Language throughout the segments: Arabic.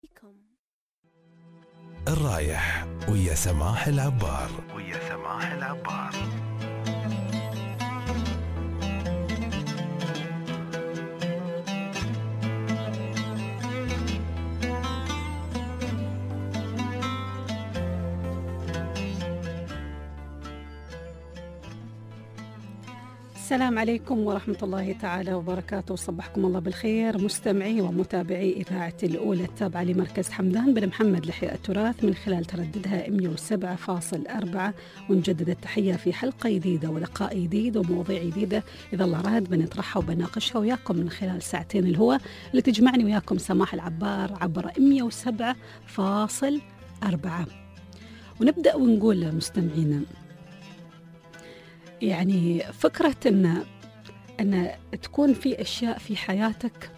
الرايح ويا سماح العبار. السلام عليكم ورحمة الله تعالى وبركاته. صبحكم الله بالخير مستمعي ومتابعي إذاعة الأولى التابعة لمركز حمدان بن محمد لإحياء التراث من خلال ترددها 107.4. ونجدد التحية في حلقة جديدة ولقاء جديد ومواضيع جديدة إذا الله راد بنطرحها وبناقشها وياكم من خلال ساعتين الهوى اللي تجمعني وياكم سماح العبار عبر 107.4. ونبدأ ونقول مستمعينا، يعني فكرة أن تكون في أشياء في حياتك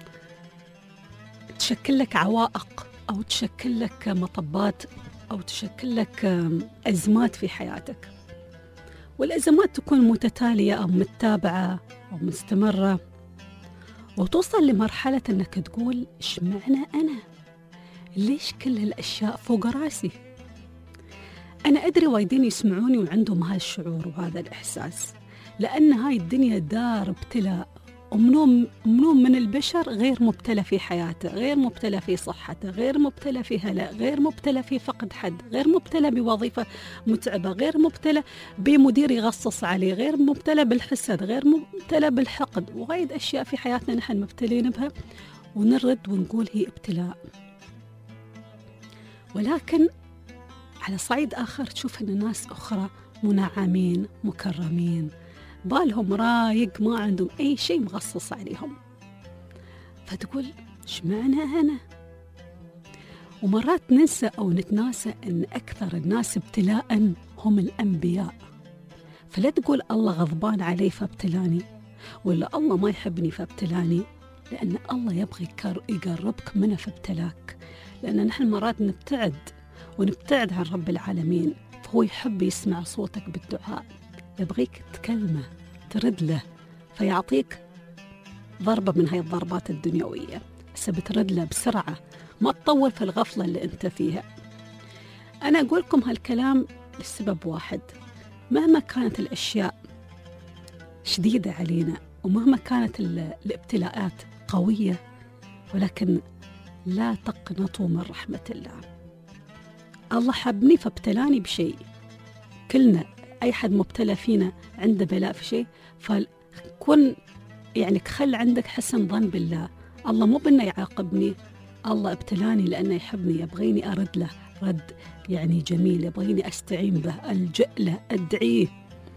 تشكل لك عوائق أو تشكل لك مطبات أو تشكل لك أزمات في حياتك، والأزمات تكون متتالية أو متابعة أو مستمرة، وتوصل لمرحلة أنك تقول إيش معنى أنا؟ ليش كل الأشياء فوق راسي؟ أنا أدري وايدين يسمعوني وعندهم هالشعور وهذا الإحساس، لأن هاي الدنيا دار ابتلاء، ومنو من البشر غير مبتلى في حياته، غير مبتلى في صحته، غير مبتلى في هلاء، غير مبتلى في فقد حد، غير مبتلى بوظيفة متعبة، غير مبتلى بمدير يغصص عليه، غير مبتلى بالحسد، غير مبتلى بالحقد، وغيد أشياء في حياتنا نحن مبتلين بها ونرد ونقول هي ابتلاء. ولكن على صعيد آخر تشوف أن ناس أخرى منعمين مكرمين بالهم رايق، ما عندهم أي شيء مغصص عليهم، فتقول إيش معنى أنا؟ ومرات ننسى أو نتناسى أن أكثر الناس ابتلاء هم الأنبياء. فلا تقول الله غضبان علي فابتلاني، ولا الله ما يحبني فابتلاني، لأن الله يبغي يقربك منه فابتلاك. لأن نحن مرات ونبتعد عن رب العالمين، فهو يحب يسمع صوتك بالدعاء، يبغيك تكلمه ترد له فيعطيك ضربة من هاي الضربات الدنيوية، بس بترد له بسرعة، ما تطول في الغفلة اللي انت فيها. أنا أقول لكم هالكلام لسبب واحد، مهما كانت الأشياء شديدة علينا ومهما كانت الابتلاءات قوية، ولكن لا تقنطوا من رحمة الله. الله حبني فابتلاني بشيء، كلنا أي حد مبتلى فينا عنده بلاء في شيء، فكن يعني خل عندك حسن ظن بالله. الله مو بأنه يعاقبني، الله ابتلاني لأنه يحبني، يبغيني أرد له رد يعني جميل، يبغيني أستعين به، ألجأ له، أدعيه.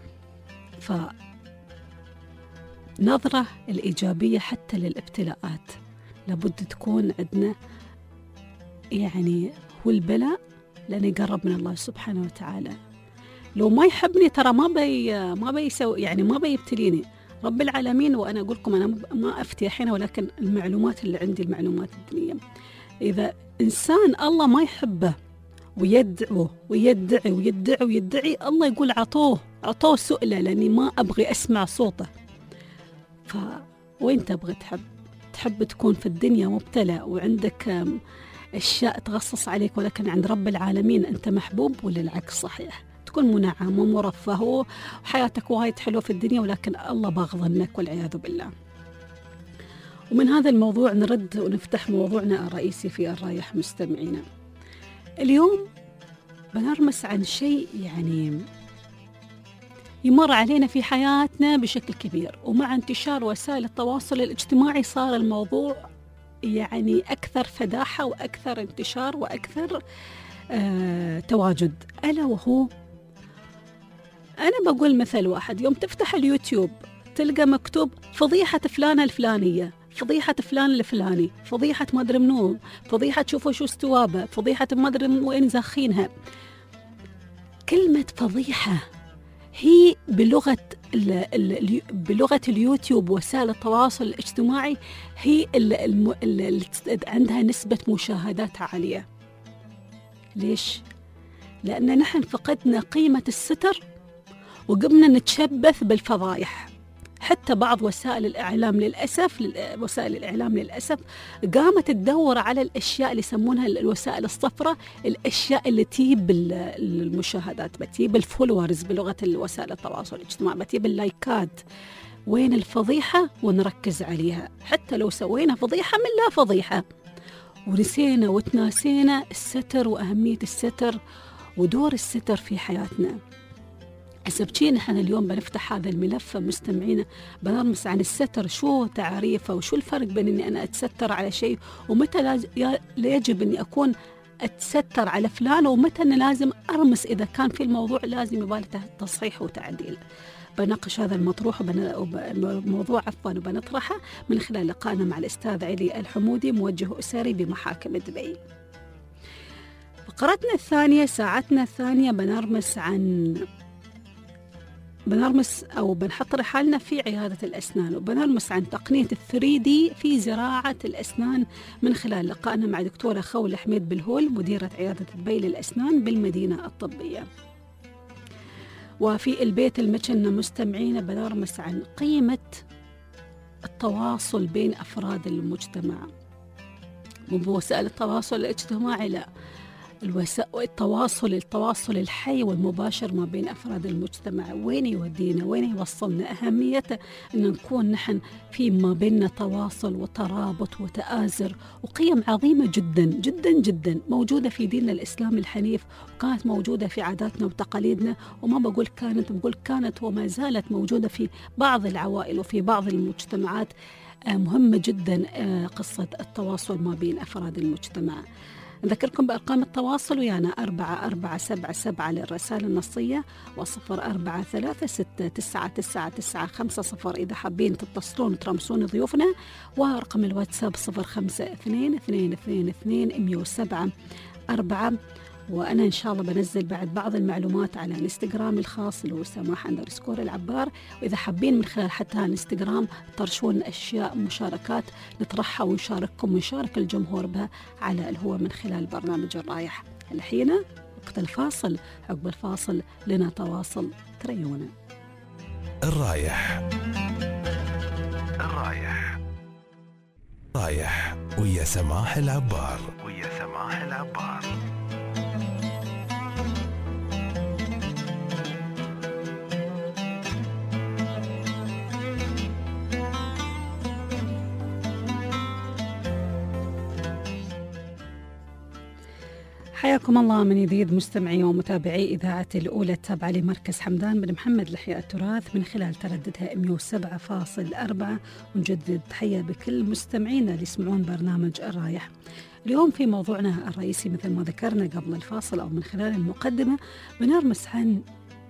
فنظرة الإيجابية حتى للابتلاءات لابد تكون عندنا، يعني هو البلاء لأن يقرب من الله سبحانه وتعالى. لو ما يحبني ترى ما بيسوي، يعني ما بيبتليني رب العالمين. وأنا أقول لكم أنا ما أفتي الحين، ولكن المعلومات اللي عندي المعلومات الدينية، إذا إنسان الله ما يحبه ويدعوه ويدعي ويدعي ويدعي، الله يقول عطوه سؤله، لأني ما أبغي أسمع صوته. وين تبغي تحب تكون في الدنيا مبتلى وعندك أشياء تغصص عليك، ولكن عند رب العالمين أنت محبوب، ولا العكس صحيح؟ تكون منعم ومرفه وحياتك وايد حلوة في الدنيا، ولكن الله باغض لك والعياذ بالله. ومن هذا الموضوع نرد ونفتح موضوعنا الرئيسي في الرايح مستمعينا. اليوم بنرمس عن شيء يعني يمر علينا في حياتنا بشكل كبير، ومع انتشار وسائل التواصل الاجتماعي صار الموضوع يعني أكثر فداحة وأكثر انتشار وأكثر تواجد، ألا وهو، أنا بقول مثل واحد، يوم تفتح اليوتيوب تلقى مكتوب فضيحة فلانة الفلانية، فضيحة فلان الفلاني، فضيحة ما أدري منو، فضيحة شوفوا شو استوابه، فضيحة ما أدري وين زاخينها. كلمة فضيحة هي بلغة اليوتيوب وسائل التواصل الاجتماعي هي اللي عندها نسبة مشاهدات عالية. ليش؟ لأن نحن فقدنا قيمة الستر وقمنا نتشبث بالفضايح. حتى بعض وسائل الإعلام للأسف قامت تدور على الأشياء اللي يسمونها الوسائل الصفراء، الأشياء اللي تجيب المشاهدات، بتجيب الفولورز بلغة الوسائل التواصل الاجتماعي، بتجيب اللايكات. وين الفضيحة؟ ونركز عليها حتى لو سوينا فضيحة من لا فضيحة، ونسينا وتناسينا الستر وأهمية الستر ودور الستر في حياتنا. حسبتين احنا اليوم بنفتح هذا الملف مستمعينا، بنرمس عن الستر، شو تعريفه وشو الفرق بين اني انا اتستر على شيء، ومتى يجب اني اكون اتستر على فلان، ومتى أنا لازم ارمس اذا كان في الموضوع لازم يبالي تصحيح وتعديل. بناقش هذا الموضوع وبنطرحه من خلال لقائنا مع الأستاذ علي الحمودي، موجه أسري بمحاكم دبي. فقرتنا الثانية، ساعتنا الثانية، بنحط رحالنا في عيادة الأسنان، وبنرمس عن تقنية 3D في زراعة الأسنان من خلال لقائنا مع دكتورة خولة حميد بالهول، مديرة عيادة دبي للأسنان بالمدينة الطبية. وفي البيت المتشنة مستمعين بنرمس عن قيمة التواصل بين أفراد المجتمع، مو بوسائل التواصل الاجتماعي، لا، التواصل الحي والمباشر ما بين أفراد المجتمع. وين يودينا؟ وين يوصلنا؟ أهميته أن نكون نحن في ما بيننا تواصل وترابط وتآزر، وقيم عظيمة جدا جدا جدا موجودة في ديننا الإسلام الحنيف، وكانت موجودة في عاداتنا وتقاليدنا، وما بقول كانت وما زالت موجودة في بعض العوائل وفي بعض المجتمعات. مهمة جدا قصة التواصل ما بين أفراد المجتمع. نذكركم بأرقام التواصل ويانا 4477 للرسائل النصية، و0436999950 إذا حابين تتصلون وترمسون ضيوفنا، ورقم الواتساب 0522221074. وأنا إن شاء الله بنزل بعض المعلومات على الانستغرام الخاص اللي هو سماح_العبار، وإذا حابين من خلال حتى الانستغرام ترشون أشياء مشاركات نطرحها ونشارككم ونشارك الجمهور بها على اللي هو من خلال برنامج الرايح. الحين وقت الفاصل، عقب الفاصل لنا تواصل، تريونا. الرايح ويا سماح العبار. حياكم الله من جديد مستمعي ومتابعي إذاعة الأولى التابعة لمركز حمدان بن محمد لإحياء التراث من خلال ترددها 107.4. ونجدد تحية بكل مستمعينا اللي يسمعون برنامج الرايح. اليوم في موضوعنا الرئيسي مثل ما ذكرنا قبل الفاصل أو من خلال المقدمة، بنرمس عن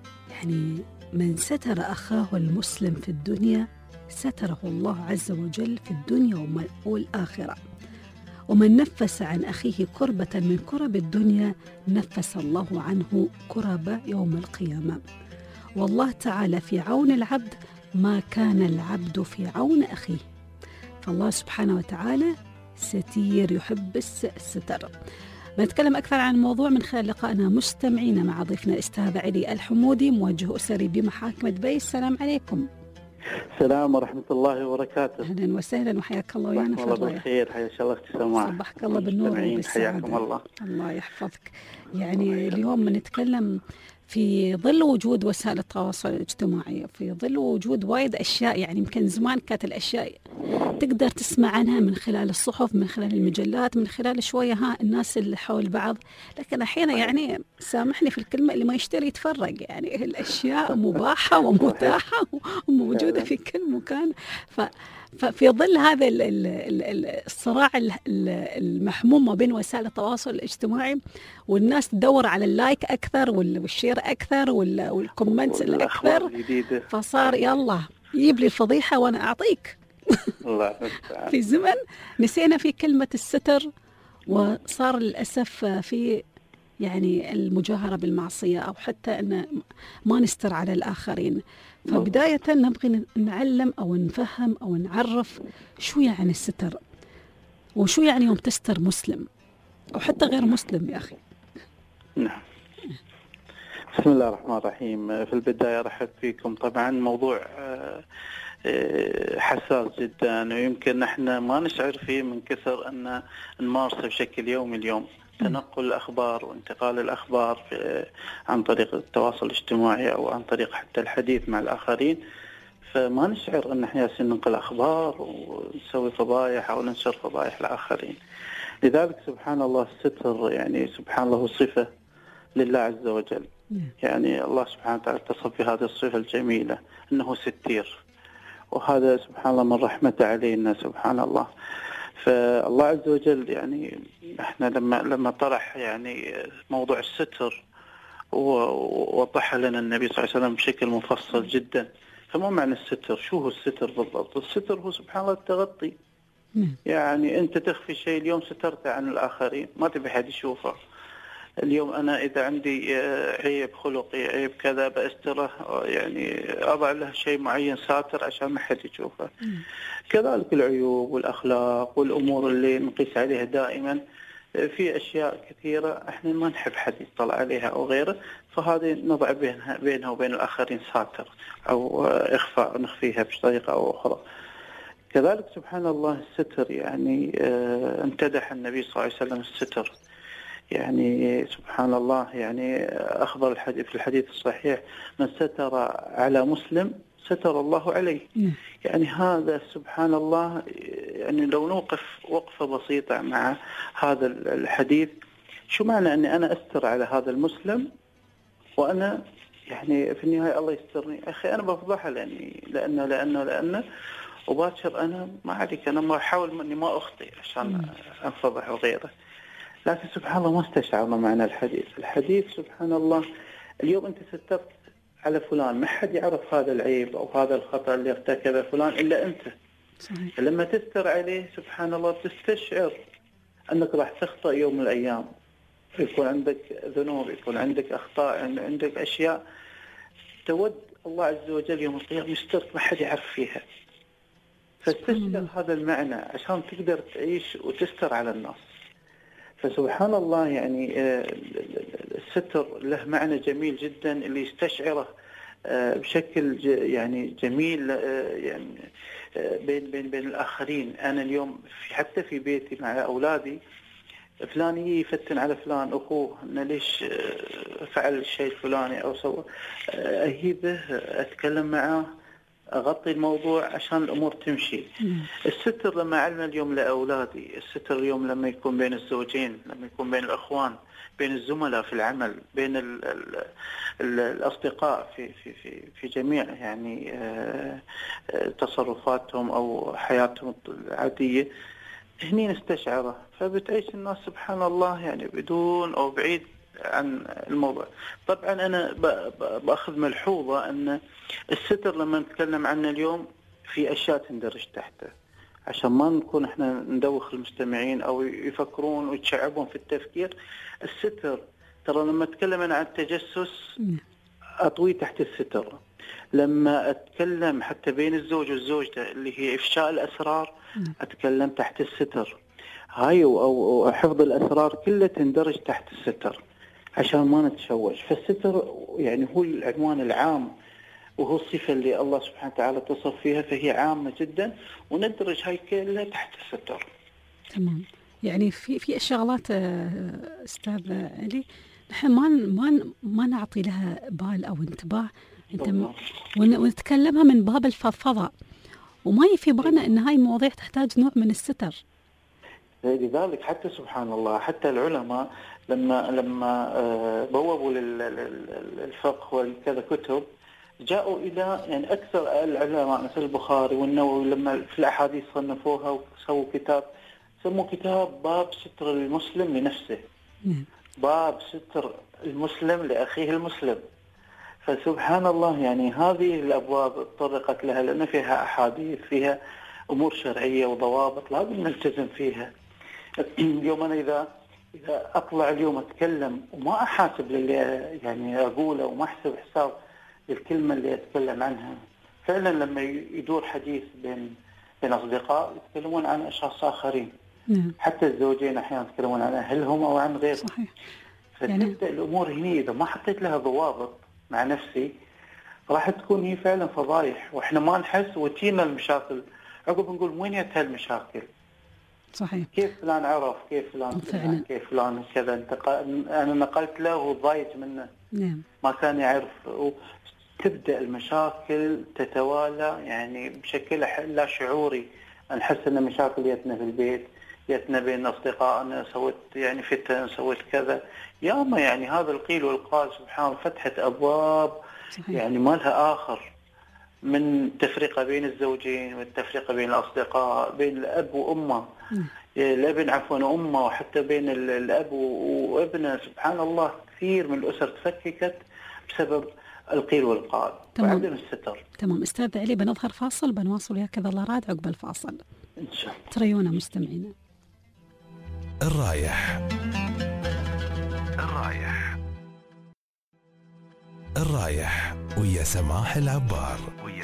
من ستر أخاه المسلم في الدنيا ستره الله عز وجل في الدنيا والآخرة، ومن نفس عن أخيه كربة من كرب الدنيا نفس الله عنه كرب يوم القيامة. والله تعالى في عون العبد ما كان العبد في عون أخيه، فالله سبحانه وتعالى ستير يحب الستر. بنتكلم أكثر عن الموضوع من خلال لقائنا مستمعين مع ضيفنا الأستاذ علي الحمودي، موجه أسري بمحاكم دبي. السلام عليكم. السلام ورحمة الله وبركاته. أهلا وسهلا وحياك الله ويانا في الرايح. الله بالخير، حياك الله اختي سماح. صبحك الله بالنور وبالسعادة. حياكم الله. الله يحفظك. يعني اليوم بنتكلم في ظل وجود وسائل التواصل الاجتماعي، في ظل وجود وايد أشياء، يعني يمكن زمان كانت الأشياء تقدر تسمع عنها من خلال الصحف، من خلال المجلات، من خلال شوية الناس اللي حول بعض، لكن الحين يعني سامحني في الكلمة اللي ما يشتري يتفرق، يعني الأشياء مباحة ومتاحة وموجودة في كل مكان. ففي ظل هذا الصراع المحموم ما بين وسائل التواصل الاجتماعي، والناس تدور على اللايك أكثر والشير أكثر والكومنتس الأكثر، فصار يلا يجيب لي الفضيحة وأنا أعطيك. في زمن نسينا في كلمة الستر، وصار للأسف في يعني المجاهرة بالمعصية، أو حتى أن ما نستر على الآخرين. فبداية نبغي نعلم أو نفهم أو نعرف شو يعني الستر، وشو يعني يوم تستر مسلم أو حتى غير مسلم يا أخي. نعم. بسم الله الرحمن الرحيم. في البداية رحب فيكم. طبعا موضوع حساس جدا، ويمكن نحن ما نشعر فيه من كثر أن نمارسه بشكل يومي اليوم. تنقل الأخبار وانتقال الأخبار عن طريق التواصل الاجتماعي أو عن طريق حتى الحديث مع الآخرين، فما نشعر أن احنا ننقل أخبار ونسوي فضايح أو ننشر فضايح لآخرين. لذلك سبحان الله الستر يعني سبحان الله صفة لله عز وجل. يعني الله سبحانه وتعالى اتصف بهذه الصفة الجميلة أنه ستير، وهذا سبحان الله من رحمته علينا سبحان الله. فالله عز وجل يعني احنا لما طرح يعني موضوع الستر ووضحها لنا النبي صلى الله عليه وسلم بشكل مفصل جدا. فما معنى الستر؟ شو هو الستر بالضبط؟ الستر هو سبحان الله التغطي. يعني أنت تخفي شيء اليوم سترته عن الآخرين، ما تبي حد يشوفه. اليوم أنا إذا عندي عيب خلقي، عيب كذا، بأستره، يعني أضع له شيء معين ساتر عشان ما حد يشوفه. كذلك العيوب والأخلاق والأمور اللي نقيس عليها دائما، في أشياء كثيرة إحنا ما نحب حد يطلع عليها أو غيره، فهذه نضع بينها وبين الآخرين ساتر أو إخفاء، نخفيها بطريقة أو أخرى. كذلك سبحان الله الستر يعني امتدح النبي صلى الله عليه وسلم الستر. يعني سبحان الله يعني أخبر في الحديث الصحيح: من ستر على مسلم ستر الله عليه. يعني هذا سبحان الله، يعني لو نوقف وقفة بسيطة مع هذا الحديث، شو معنى أني أنا أستر على هذا المسلم وأنا يعني في النهاية الله يسترني؟ أخي أنا بفضحه لأنه وباكر أنا ما عليك، أنا ما أحاول أني ما أخطئ عشان أنفضح وغيره. لكن سبحان الله ما استشعرنا معنى الحديث سبحان الله. اليوم أنت سترت على فلان، ما حد يعرف هذا العيب أو هذا الخطأ اللي ارتكبه فلان إلا أنت. صحيح. لما تستر عليه سبحان الله تستشعر أنك راح تخطأ يوم من الأيام، يكون عندك ذنوب، يكون عندك أخطاء، عندك أشياء تود الله عز وجل يوم القيامة يسترك ما حد يعرف فيها. فاستشعر هذا المعنى عشان تقدر تعيش وتستر على الناس. فسبحان الله يعني الستر له معنى جميل جدا اللي يستشعره بشكل يعني جميل يعني بين الآخرين. أنا اليوم حتى في بيتي مع أولادي، فلان يفتن على فلان أخوه أنه ليش فعل الشيء الفلاني أو سوى، أهيبه أتكلم معه، أغطي الموضوع عشان الأمور تمشي. الستر لما علمنا اليوم لأولادي، الستر اليوم لما يكون بين الزوجين، لما يكون بين الأخوان، بين الزملاء في العمل، بين الأصدقاء في جميع يعني تصرفاتهم أو حياتهم العادية، هني نستشعره. فبتعيش الناس سبحان الله يعني بدون أو بعيد عن الموضوع. طبعا أنا بأخذ ملحوظة أن الستر لما نتكلم عنه اليوم في أشياء تندرج تحته، عشان ما نكون احنا ندوخ المستمعين أو يفكرون ويتشعبون في التفكير. الستر ترى لما أتكلم أنا عن التجسس أطوي تحت الستر. لما أتكلم حتى بين الزوج والزوجة اللي هي إفشاء الأسرار أتكلم تحت الستر. هاي أو حفظ الأسرار كلها تندرج تحت الستر عشان ما نتشوش. فالستر يعني هو العنوان العام وهو الصفة اللي الله سبحانه وتعالى تصف فيها، فهي عامة جدا وندرج هاي كلها تحت الستر. تمام. يعني في شغلات أستاذ علي نحن ما نعطي لها بال أو انتباه ونتكلمها من باب الفضفضة، وما يفي بالنا أن هاي مواضيع تحتاج نوع من الستر. لذلك حتى سبحان الله حتى العلماء لما بوابوا للفقه وكذا كتب، جاءوا إلى يعني أكثر العلماء مثل البخاري والنووي لما في الأحاديث صنفوها وسووا كتاب، سموا كتاب باب ستر المسلم لنفسه، باب ستر المسلم لأخيه المسلم. فسبحان الله يعني هذه الأبواب طرقت لها لأن فيها أحاديث، فيها أمور شرعية وضوابط لازم نلتزم فيها. اليوم أنا إذا أطلع اليوم أتكلم وما أحاسب للي يعني أقوله وما أحسب حساب للكلمة اللي أتكلم عنها، فعلا لما يدور حديث بين أصدقاء يتكلمون عن أشخاص آخرين، حتى الزوجين أحيانا يتكلمون عن أهلهم أو عن غيرهم. صحيح. فتبدأ الأمور هنا إذا ما حطيت لها ضوابط مع نفسي راح تكون هي فعلا فضايح، واحنا ما نحس وتينا المشاكل عقب نقول وين جت هالمشاكل. صحيح. كيف فلان عرف، كيف فلان فعلا. كيف فلان كذا، انا نقلت له وضايج منه. نعم. ما كان يعرف. تبدأ المشاكل تتوالى يعني بشكل لا شعوري. نحس ان مشاكل يتنا في البيت، يتنا بين اصدقائنا، سويت يعني فتن، سويت كذا ياما. يعني هذا القيل والقال سبحان الله فتحت ابواب. صحيح. يعني ما لها اخر، من تفرقه بين الزوجين، والتفرقه بين الاصدقاء، بين الاب وامه، الابن عفوا وامه، وحتى بين الاب وابنه. سبحان الله كثير من الاسر تفككت بسبب القيل والقال وعدم الستر. تمام استاذ علي، بنظهر فاصل بنواصل وياك كذا الله راد عقب الفاصل ان شاء الله. تريونا مستمعينا. الرايح ويا سماح العبار.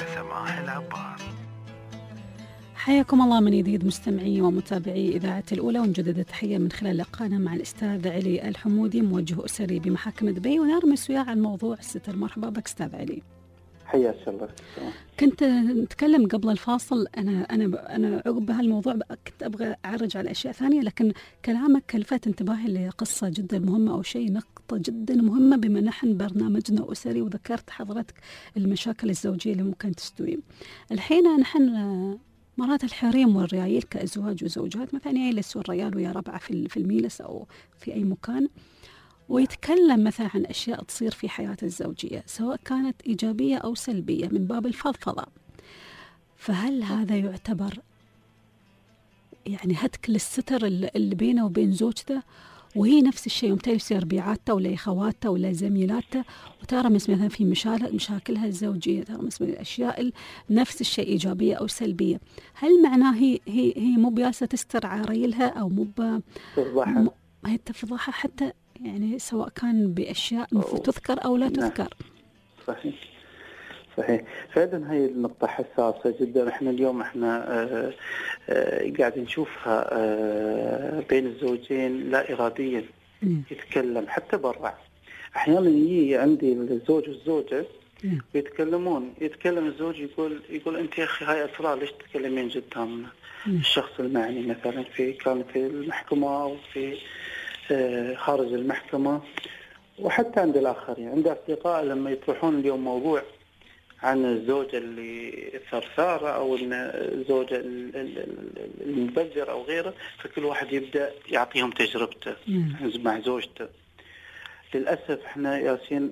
حياكم الله من جديد مستمعي ومتابعي إذاعة الأولى، ونجدد تحية من خلال لقانا مع الأستاذ علي الحمودي، موجه أسري بمحاكم دبي، ونرمس وياه عن موضوع الستر. مرحبا بك أستاذ علي. حياك الله. كنت نتكلم قبل الفاصل، أنا عقب بهالموضوع كنت أبغى أعرج على أشياء ثانية، لكن كلامك لفت انتباهي لقصة جدا مهمة أو شيء نقطة جدا مهمة، بما نحن برنامجنا أسري، وذكرت حضرتك المشاكل الزوجية اللي ممكن تستوي. الحين نحن مرات الحريم والريايل كأزواج وزوجات مثلا يجلسوا الريال ويا ربعه في الميلس أو في أي مكان، ويتكلم مثلا عن أشياء تصير في حياته الزوجية سواء كانت إيجابية أو سلبية من باب الفضفضة. فهل هذا يعتبر يعني هتك للستر اللي بينه وبين زوجته؟ وهي نفس الشيء يوم يصير بيعاتها ولا خواتها ولا زميلاتها، وترى مثلا في مشاكلها الزوجية، ترى مثلا الأشياء نفس الشيء إيجابية أو سلبية، هل معناه هي مو بياسة تستر عريلها أو مو هي تفضحها حتى يعني سواء كان بأشياء تذكر أو لا تذكر؟ صحيح فعلا هاي النقطة حساسة جدا. احنا اليوم قاعد نشوفها بين الزوجين لا إراديا. يتكلم حتى برا، احيانا يجي عندي الزوج والزوجة يتكلم الزوج يقول انت يا اخي هاي اسرار، ليش تتكلمين قدامنا؟ الشخص المعني مثلا كان في المحكمة او في خارج المحكمة، وحتى عند الآخرين. عند أصدقاء لما يطرحون اليوم موضوع عن الزوجة اللي ثرثارة أو الزوجة المبذرة أو غيره، فكل واحد يبدأ يعطيهم تجربته مع زوجته. للأسف احنا ياسين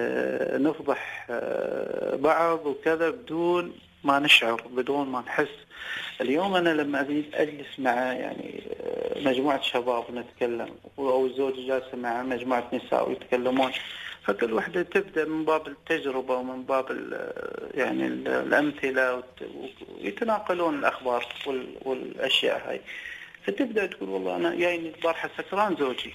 نفضح بعض وكذا بدون ما نشعر، بدون ما نحس. اليوم أنا لما أجلس مع يعني مجموعة شباب ونتكلم، أو الزوج جالسة مع مجموعة نساء ويتكلمون، فكل واحدة تبدأ من باب التجربة ومن باب يعني الأمثلة، ويتناقلون الأخبار والأشياء هاي. فتبدأ تقول والله أنا جايني البارحة سكران زوجي.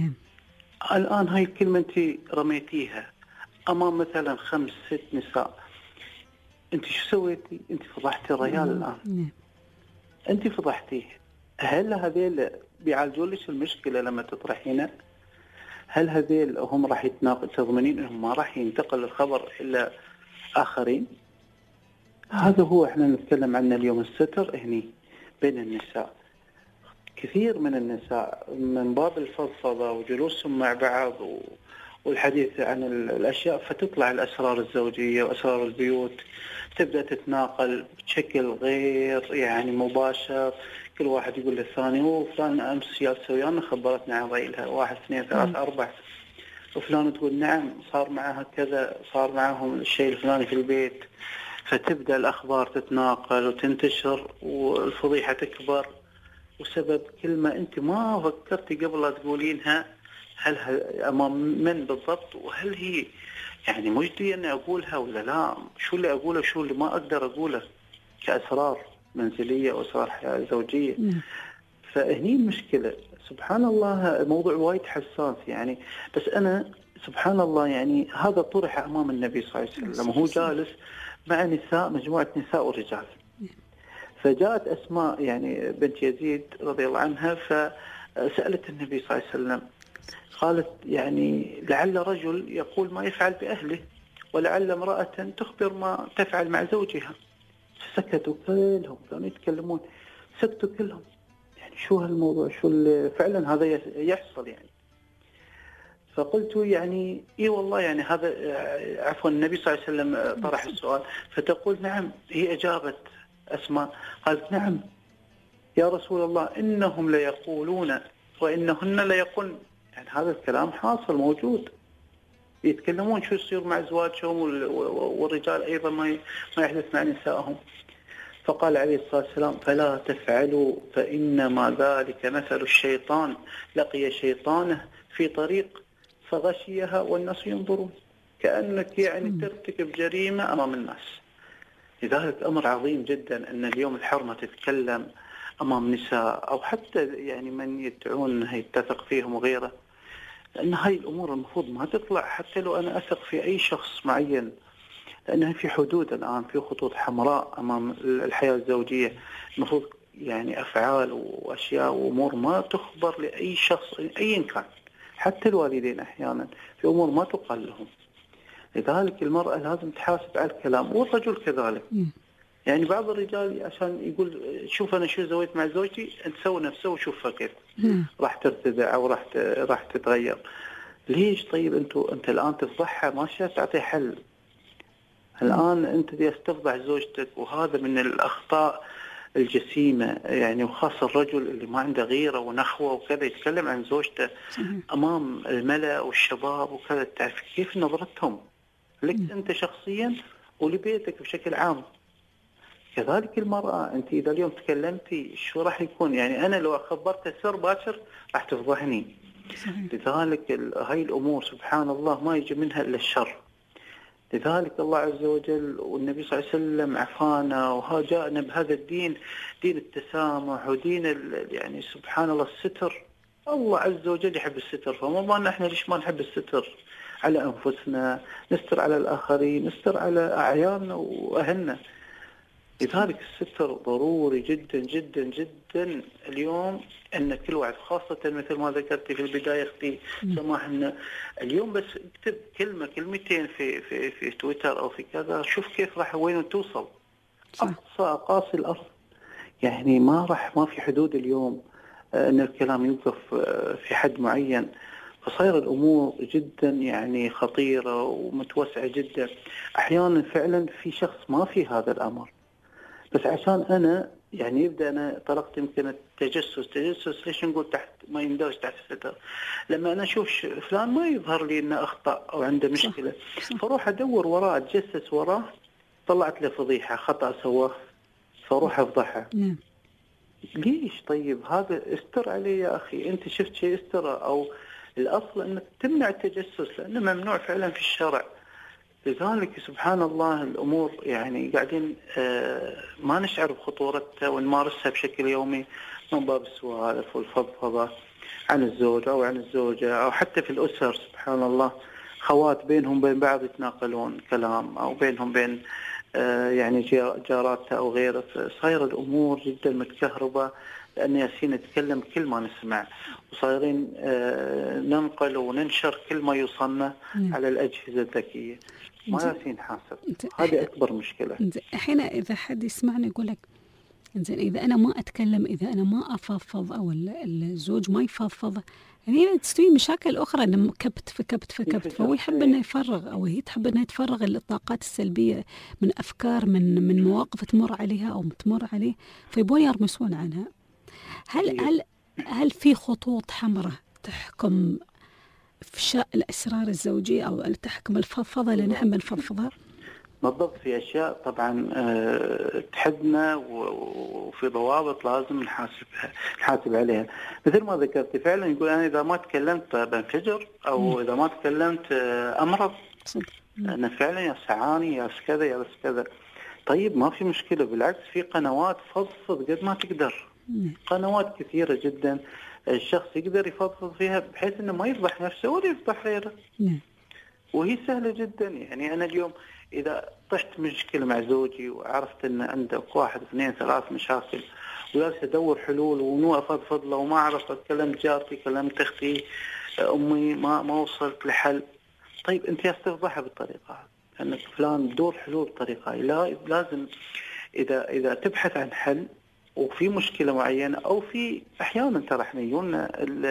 الآن هاي الكلمة أنت رميتيها أمام مثلا 5-6 نساء، أنت شو سويتي؟ أنت فضحتي الرجال الآن. أنت فضحتيه. هل هذيل بيعالجون لك المشكلة لما تطرحينها؟ هل هذيل هم راح تضمنين أنهم ما راح ينتقل الخبر إلى آخرين؟ هذا هو احنا نتكلم عنه اليوم، الستر هني بين النساء. كثير من النساء من باب الفضفضة وجلوسهم مع بعض والحديث عن الأشياء، فتطلع الأسرار الزوجية وأسرار البيوت، تبدأ تتناقل بشكل غير يعني مباشر. كل واحد يقول للثاني هو فلان أمس جالسة ويانا خبرتنا عن رأيلها 1 2 3 4، وفلان تقول نعم صار معها كذا، صار معهم الشيء الفلاني في البيت. فتبدأ الأخبار تتناقل وتنتشر والفضيحة تكبر، وسبب كلمة أنت ما فكرتي قبل لا تقولينها. هل أمام من بالضبط؟ وهل هي يعني مجدي أني أقولها ولا لا؟ شو اللي أقوله شو اللي ما أقدر أقوله كأسرار منزلية وأسرار زوجية؟ فهني المشكلة. سبحان الله الموضوع وايد حساس يعني. بس أنا سبحان الله يعني هذا طرح أمام النبي صلى الله عليه وسلم وهو جالس مع نساء، مجموعة نساء ورجال. فجاءت أسماء يعني بنت يزيد رضي الله عنها، فسألت النبي صلى الله عليه وسلم، قالت يعني لعل رجل يقول ما يفعل بأهله ولعل امرأة تخبر ما تفعل مع زوجها. سكتوا كلهم، كانوا يتكلمون، سكتوا كلهم. يعني شو هالموضوع، شو فعلا هذا يحصل يعني. فقلت يعني اي والله يعني هذا عفوا النبي صلى الله عليه وسلم طرح السؤال، فتقول نعم. هي اجابت اسماء قالت نعم يا رسول الله انهم ليقولون وانهن ليقولن. يعني هذا الكلام حاصل موجود، يتكلمون شو يصير مع ازواجهم والرجال ايضا ما يحدث مع نسائهم. فقال عليه الصلاة والسلام فلا تفعلوا فإنما ذلك مثل الشيطان لقي شيطانه في طريق فغشيها والناس ينظرون. كأنك يعني ترتكب جريمة أمام الناس. لذلك أمر عظيم جدا أن اليوم الحرمة تتكلم أمام نساء أو حتى يعني من يدعون أنه يتثق فيهم وغيره، لأن هاي الأمور المفروض ما تطلع حتى لو أنا أثق في أي شخص معين، لأنها في حدود الآن، في خطوط حمراء أمام الحياة الزوجية. المفروض يعني أفعال وأشياء وأمور ما تخبر لأي شخص أيا كان، حتى الوالدين أحيانا في أمور ما تقال لهم. لذلك المرأة لازم تحاسب على الكلام، والرجل كذلك. يعني بعض الرجال عشان يقول شوف أنا شو سويت مع زوجتي، أنت سوي نفسه وشوف كيف راح ترتدع أو راح تتغير. ليش؟ طيب أنت الآن تفضحها، ماشي تعطي حل. الآن أنت تفضح زوجتك، وهذا من الأخطاء الجسيمة يعني، وخاصة الرجل اللي ما عنده غيرة ونخوة وكذا يتكلم عن زوجته أمام الملأ والشباب وكذا. تعرف كيف نظرتهم لك أنت شخصيا ولبيتك بشكل عام. كذلك المرأة، أنت إذا اليوم تكلمتي شو راح يكون؟ يعني أنا لو أخبرت سر باكر راح تفضحني. لذلك هاي الأمور سبحان الله ما يجي منها إلا الشر. لذلك الله عز وجل والنبي صلى الله عليه وسلم عفانا وجاءنا بهذا الدين، دين التسامح ودين يعني سبحان الله الستر. الله عز وجل يحب الستر، فما بالنا احنا ليش ما نحب الستر على أنفسنا، نستر على الآخرين، نستر على أعياننا وأهلنا. لذلك الستر ضروري جدا جدا جدا اليوم، أن كل واحد خاصة مثل ما ذكرتي في البداية أختي سماح، أن اليوم بس اكتب كلمة كلمتين في تويتر أو في كذا، شوف كيف راح وين توصل. أقاصي الأرض يعني ما في حدود اليوم أن الكلام يوقف في حد معين. فصاير الأمور جدا يعني خطيرة ومتوسعة جدا. أحيانا فعلا في شخص ما في هذا الأمر، بس عشان أنا يعني يبدأ أنا طلقت يمكن التجسس ليش نقول تحت ما يندرج تحت الستر؟ لما أنا أشوف فلان ما يظهر لي إنه أخطأ أو عنده مشكلة، فروح أدور وراه أتجسس وراه، طلعت له فضيحة خطأ سواه، فروح أفضحه. ليش؟ طيب هذا استر عليه يا أخي، أنت شفت شيء استر. أو الأصل أنك تمنع التجسس لأنه ممنوع فعلا في الشرع. لذلك سبحان الله الأمور يعني قاعدين ما نشعر بخطورتها ونمارسها بشكل يومي من باب السوالف والفضفضة عن الزوج أو عن الزوجة، أو حتى في الأسر سبحان الله خوات بينهم بين بعض يتناقلون كلام، أو بينهم بين يعني جاراتها أو غيره. صاير الأمور جدا متكهربة، لأن ياسين نتكلم كل ما نسمع، وصايرين ننقل وننشر كل ما يوصلنا على الأجهزة الذكية. ما ياسين حاسب، هذه أكبر مشكلة. الحين إذا حد يسمعني يقول لك إنزين إذا أنا ما أتكلم، إذا أنا ما أفضفض أو الزوج ما يفضفض، يعني تستوي مشاكل أخرى، إنه كبت فهو يحب إنه يفرغ، أو هي تحب إنها تفرغ الطاقات السلبية من أفكار من مواقف تمر عليها أو تمر عليه، فيبون يرمسون عنها. هل في خطوط حمراء تحكم إفشاء الأسرار الزوجية أو تحكم الفضفضة اللي نحن بنفضفضها؟ بالضبط، في أشياء طبعا تحدنا وفي ضوابط لازم نحاسب عليها. مثل ما ذكرت فعلا يقول أنا إذا ما تكلمت بنفجر، أو إذا ما تكلمت أمرض، أنا فعلا يا سعاني يا كذا يا كذا. طيب ما في مشكلة، بالعكس في قنوات فضفض قد ما تقدر، قنوات كثيرة جدا الشخص يقدر يفضفض فيها بحيث انه ما يفضح نفسه ولا يفضح غيره. وهي سهلة جدا. يعني انا اليوم اذا طحت مشكلة مع زوجي وعرفت ان عندك 1 2 3 مشاكل، وجالس ادور حلول ونو افضفض له وما عرفت اتكلم جارتي كلمت اختي امي ما وصلت لحل، طيب انت يا تفضحها بالطريقة. أنك فلان دور حلول بطريقة، لا لازم إذا تبحث عن حل وفي مشكلة معينة، أو في أحيانا ترى احنا يجونا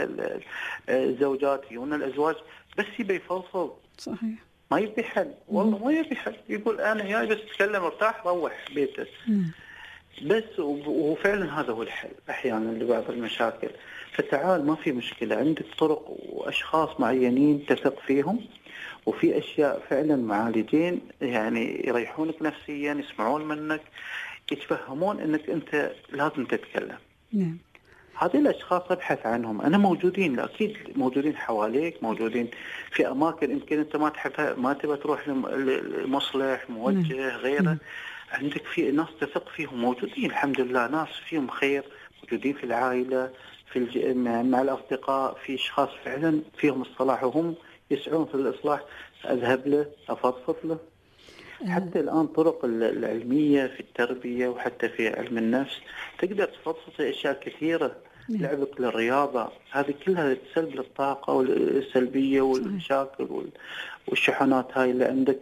الزوجات يجونا الأزواج بس يبي يفضفض، صحيح، ما يبي حل، والله ما يبي حل، يقول أنا جاي بس أتكلم ارتاح روح بيته بس. وفعلا هذا هو الحل أحيانا لبعض المشاكل. فتعال ما في مشكلة، عندك طرق وأشخاص معينين تثق فيهم، وفي أشياء فعلا معالجين يعني يريحونك نفسيا، يسمعون منك، يتفهمون أنك أنت لازم تتكلم. نعم. هذه الأشخاص أبحث عنهم، أنا موجودين، أكيد موجودين حواليك، موجودين في أماكن يمكن أنت ما تحبها، ما تبى تروح لمصلح موجه غيره. عندك في ناس تثق فيهم موجودين الحمد لله، ناس فيهم خير موجودين في العائلة، في مع الأصدقاء، في أشخاص فعلا فيهم الصلاح وهم يسعون في الإصلاح، أذهب له أفضفض له. حتى الآن طرق العلمية في التربية وحتى في علم النفس تقدر تفضفض أشياء كثيرة، لعبك للرياضة، هذه كلها تسلب الطاقة والسلبية والمشاكل والشحنات هاي اللي عندك.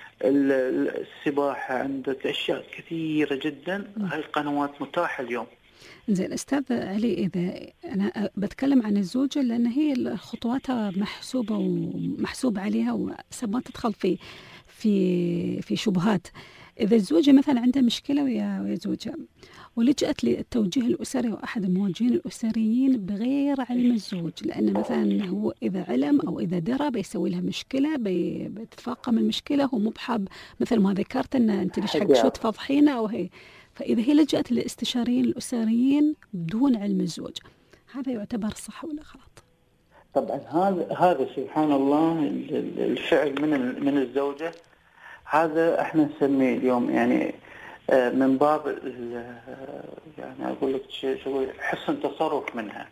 السباحة عندك، أشياء كثيرة جدا، هاي القنوات متاحة اليوم. زين أستاذ علي، إذا أنا بتكلم عن الزوجة لأن هي خطواتها محسوبة ومحسوب عليها وما تدخل في شبهات. إذا الزوجة مثلا عندها مشكلة ويا زوجها ولجأت للتوجيه الأسري وأحد الموجهين الأسريين بغير علم الزوج، لأن مثلا هو إذا علم أو إذا درى بيسوي لها مشكلة، بتتفاقم المشكلة، هو مو بحاب مثل ما ذكرت أن أنت ليش حق شو تفضحينه أو هي. فإذا هي لجأت للاستشاريين الأسريين بدون علم الزوج، هذا يعتبر صح ولا غلط؟ طبعا هذا سبحان الله الفعل من الزوجة، هذا احنا نسميه اليوم يعني من باب يعني اقول لك شو حسن تصرف منها.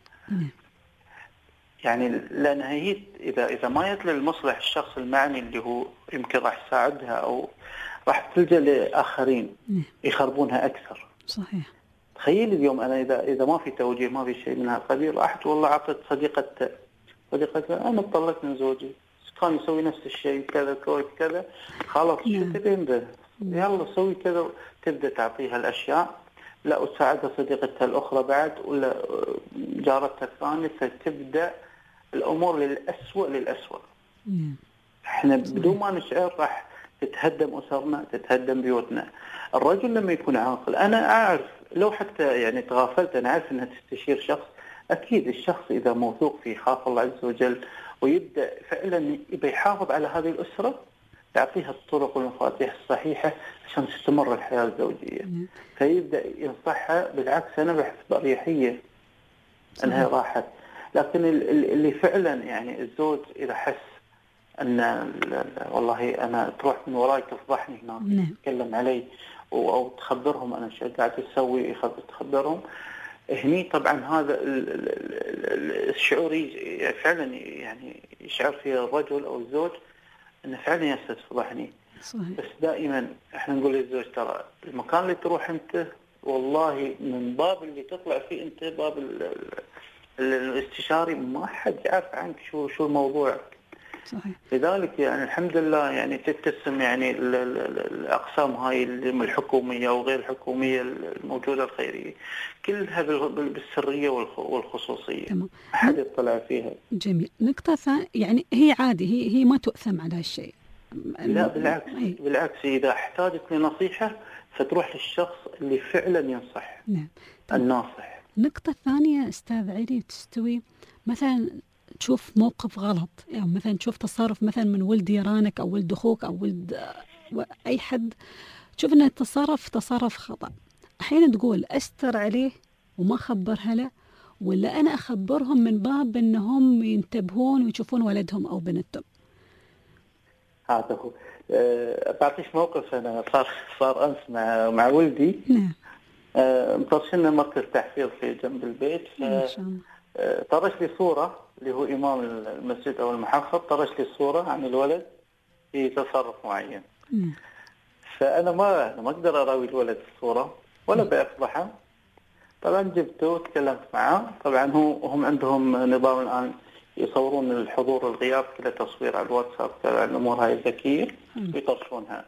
يعني لانها هي اذا ما يطلع المصلح الشخص المعني اللي هو يمكن راح يساعدها او راح تلجأ لاخرين يخربونها اكثر. صحيح. تخيل اليوم انا اذا ما في توجيه، ما في شيء من هذا القبيل، راحت والله عطت صديقتها انا طلقت من زوجي، كان يسوي نفس الشيء كذا كذا، خلاص شو تبين به، يلا سوي كذا، تبدأ تعطيها الأشياء، لا وتساعدها صديقتها الأخرى بعد ولا جارتها الثانية، فتبدأ الأمور للأسوأ. احنا بدون ما نشعر راح تتهدم أسرنا، تتهدم بيوتنا. الرجل لما يكون عاقل، أنا أعرف لو حتى يعني تغافلت، أنا أعرف أنها تستشير شخص، أكيد الشخص إذا موثوق فيه خاف الله عز وجل ويبدأ فعلا يبي يحافظ على هذه الأسرة، يعطيها الطرق والمفاتيح الصحيحة عشان تستمر الحياة الزوجية. فيبدأ ينصحها، بالعكس أنا بحث بأريحية أنها راحت. لكن اللي فعلا يعني الزوج إذا حس أن والله أنا تروح من وراي تفضحني هناك، تتكلم علي أو تخبرهم أنا شو قاعد تسوي، تخبرهم، هني طبعا هذا الشعور فعلا يعني يشعر فيه الرجل أو الزوج أنه فعلا يستفضحني. صحيح. بس دائما احنا نقول للزوج ترى المكان اللي تروح انت والله من باب اللي تطلع فيه انت، باب الاستشاري، ما حد يعرف عنك شو الموضوع. صحيح. لذلك يعني الحمد لله يعني تتسم يعني الأقسام هاي الحكومية وغير الحكومية الموجودة الخيرية كلها بالسرية والخصوصية، ما حد يطلع فيها. جميل. نقطة يعني هي عادي، هي ما تؤثم على هالشيء. لا بالعكس إذا احتاجت لنصيحة فتروح للشخص اللي فعلا ينصح. نعم. الناصح. النقطة الثانية أستاذ علي، تستوي مثلا تشوف موقف غلط، يعني مثلا تشوف تصرف مثلا من ولد جيرانك أو ولد أخوك أو ولد أي حد، تشوف أنه تصرف خطأ، أحيانا تقول أستر عليه وما خبرها له، ولا أنا أخبرهم من باب أنهم ينتبهون ويشوفون ولدهم أو بنتهم؟ هذا هو. بعطيك موقف، أنا صار أمس مع ولدي. نعم. مطرشنا مركز تحفيظ في جنب البيت، طرش لي صورة اللي هو إمام المسجد أو المحافظ، طرش لي صورة عن الولد في تصرف معين. فأنا ما أقدر أراوي الولد الصورة ولا بأفضحه. طبعا جبته وتكلمت معه. طبعا هم عندهم نظام الآن يصورون الحضور والغياب كله تصوير على الواتساب، الأمور هاي ذكية ويطرشونها.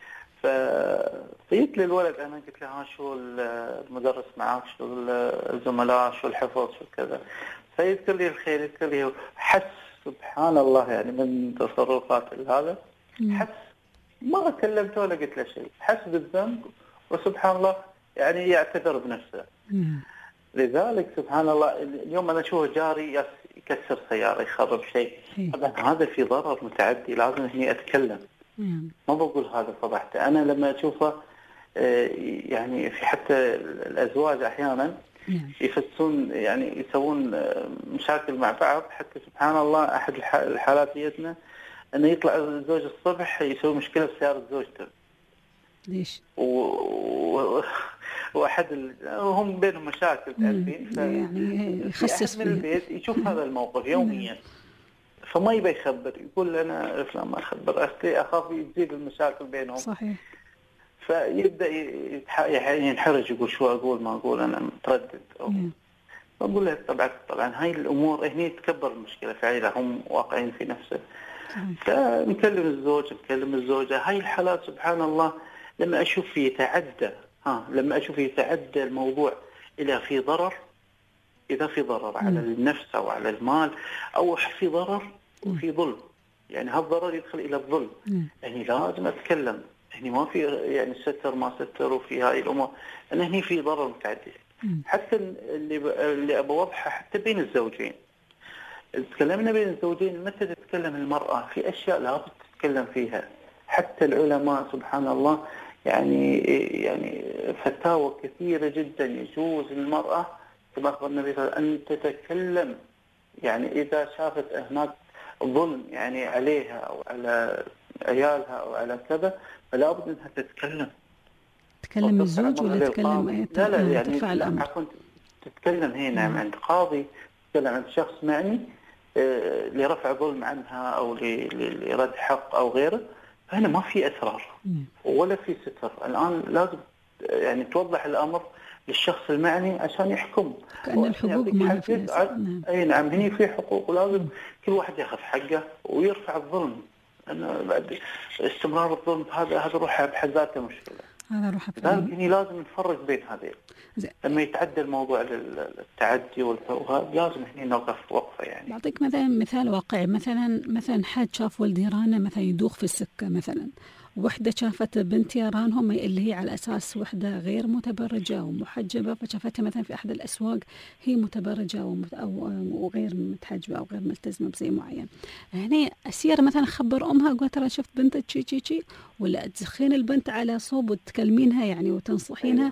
فقلت للولد أنا قلت له ها شو المدرس معاك، شو الزملاء، شو الحفظ، شو كذا. فيذكر لي الخير، يذكر لي، حس سبحان الله يعني من تصرفات هذا، حس ما كلمته ولا قلت له شيء، حس بالذنب وسبحان الله يعني يعتذر بنفسه. لذلك سبحان الله اليوم أنا أشوفه جاري يكسر سيارة، يخرب شيء، هذا في ضرر متعدي، لازم هني أتكلم. ما بقول هذا فضحته. أنا لما أشوفه يعني في حتى الأزواج أحيانا يفتون يعني يسوون مشاكل مع بعض، حتى سبحان الله أحد الحالات ديتنا أنه يطلع الزوج الصبح يسوي مشكلة بسيارة زوجته. ليش؟ واحد هم بينهم مشاكل تعرفين، يعني يخصص من البيت يشوف هذا الموقف يوميا، فما يبي يخبر، يقول أنا فلان ما أخبر، أخاف تزيد المشاكل بينهم. صحيح. فيبدأ ينحرج، يقول شو أقول ما أقول، أنا متردد. أقول له طبعا هاي الأمور هني تكبر المشكلة في عائلة، هم واقعين في نفسه. فنكلم الزوج، نكلم الزوجة. هاي الحالات سبحان الله لما أشوف يتعدى الموضوع إلى في ضرر، إذا في ضرر على النفس أو على المال، أو في ضرر وفي ظلم، يعني هالضرر يدخل إلى الظلم، يعني لازم أتكلم. هني ما في يعني ستر ما ستر، وفي هاي الأمور أن هني في ضرر متعدد. حتى اللي أبغى أوضحه حتى بين الزوجين، تكلمنا بين الزوجين، متى تتكلم المرأة في أشياء لابد تتكلم فيها. حتى العلماء سبحان الله يعني فتاوى كثيرة جدا يجوز للمرأة كما أخبر النبي صلى الله عليه وسلم أن تتكلم، يعني إذا شافت هناك ظلم يعني عليها أو على عيالها أو على كذا، فلا بد أنها تتكلم الزوج ولا تتكلم لا يعني ترفع الأمر؟ تتكلم هنا عند قاضي، تتكلم عند شخص معني لرفع ظلم عنها أو لرد حق أو غيره. فهنا ما في أسرار ولا في ستر. الآن لازم يعني توضح الأمر للشخص المعني عشان يحكم. كأن الحقوق ما في. أي نعم، هني في حقوق، ولازم كل واحد يأخذ حقه ويرفع الظلم. أنه بعد استمرار الظلم هذا روحه بحد ذاته مشكلة. هذا روحه. هني لازم نفرق بين هذين. لما يتعدى الموضوع للتعدي والفوهاد لازم هني نوقف وقفة. يعني بعطيك مثال واقعي، مثلا حد شاف ولد جيرانه مثلا يدوخ في السكة مثلا، وحدة شافت بنت جيرانهم اللي هي على أساس وحدة غير متبرجة ومحجبة، فشافتها مثلا في أحد الأسواق هي متبرجة أو غير متحجبة أو غير ملتزمة بزي معين. هنا أسير مثلا خبر أمها، قلت ترى شفت بنتك شي، ولا تسخين البنت على صوب وتكلمينها يعني وتنصحينها.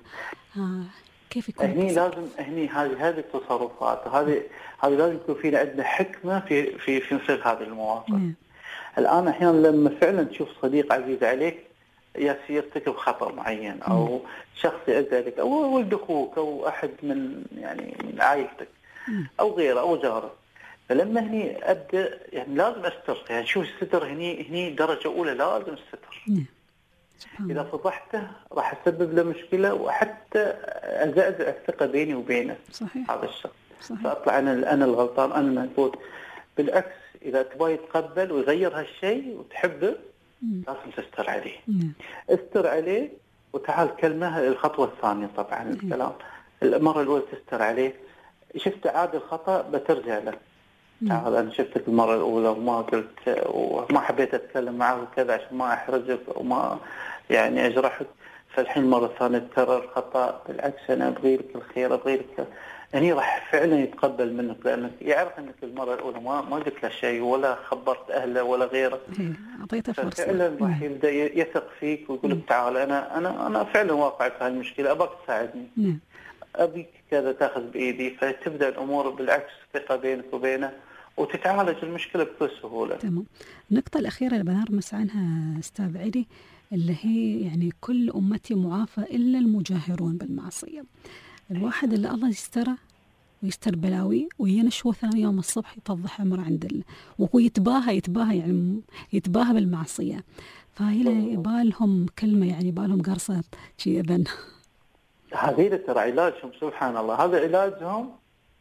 كيف يكون؟ هني هذه التصرفات، هذه لازم يكون فينا عندنا حكمة في مثل هذه المواقف. الآن أحيانا لما فعلا تشوف صديق عزيز عليك يرتكب خطأ معين، أو شخص يأذيك، أو ولد أخوك، أو أحد من عائلتك، أو غيره، أو جارك، فلما هني أبدأ يعني لازم أستر. يعني شوف الستر هني درجة أولى، لازم الستر. إذا فضحته راح أسبب له مشكلة، وحتى أزعزع الثقة بيني وبينه. صحيح. هذا الشخص فأطلع أنا الغلطان، أنا المنبوذ. بالعكس إذا تبغى يتقبل ويغير هالشيء وتحبه لازم تستر عليه. استر عليه وتعال كلمه. الخطوة الثانية طبعا الكلام. المرة الأولى تستر عليه، شفت عاد الخطأ بترجع له. تعال أنا شفتك المرة الأولى وما قلت وما حبيت أتكلم معه وكذا عشان ما أحرجك وما يعني أجرحك، فالحين المرة الثانية تكرر خطأ، بالعكس أنا أبغي لك الخير، أبغي لك. يعني راح فعلا يتقبل منك، لأنك يعرف أنك المرة الأولى ما قلت له شيء ولا خبرت أهله ولا غيره. أعطيته فرصة. فعلا راح يبدأ يثق فيك ويقول لك تعال أنا فعلا واقع في هالمشكلة، أبغاك تساعدني، أبيك كذا تأخذ بإيدي. فتبدأ الأمور بالعكس ثقة بينك وبينه، وتتعالج المشكلة بكل سهولة. تمام. النقطة الأخيرة اللي بنرمس عنها أستاذ علي، اللي هي يعني كل أمتي معافى إلا المجاهرون بالمعصية. الواحد اللي الله يستره ويستر بلاوي وينشوه ثاني يوم الصبح يفضح أمر عند وهو يتباهى يعني يتباهى بالمعصية. فهي يبالهم كلمة، يعني يبالهم قرصة شيء أذن. هذه ترى علاجهم سبحان الله، هذا علاجهم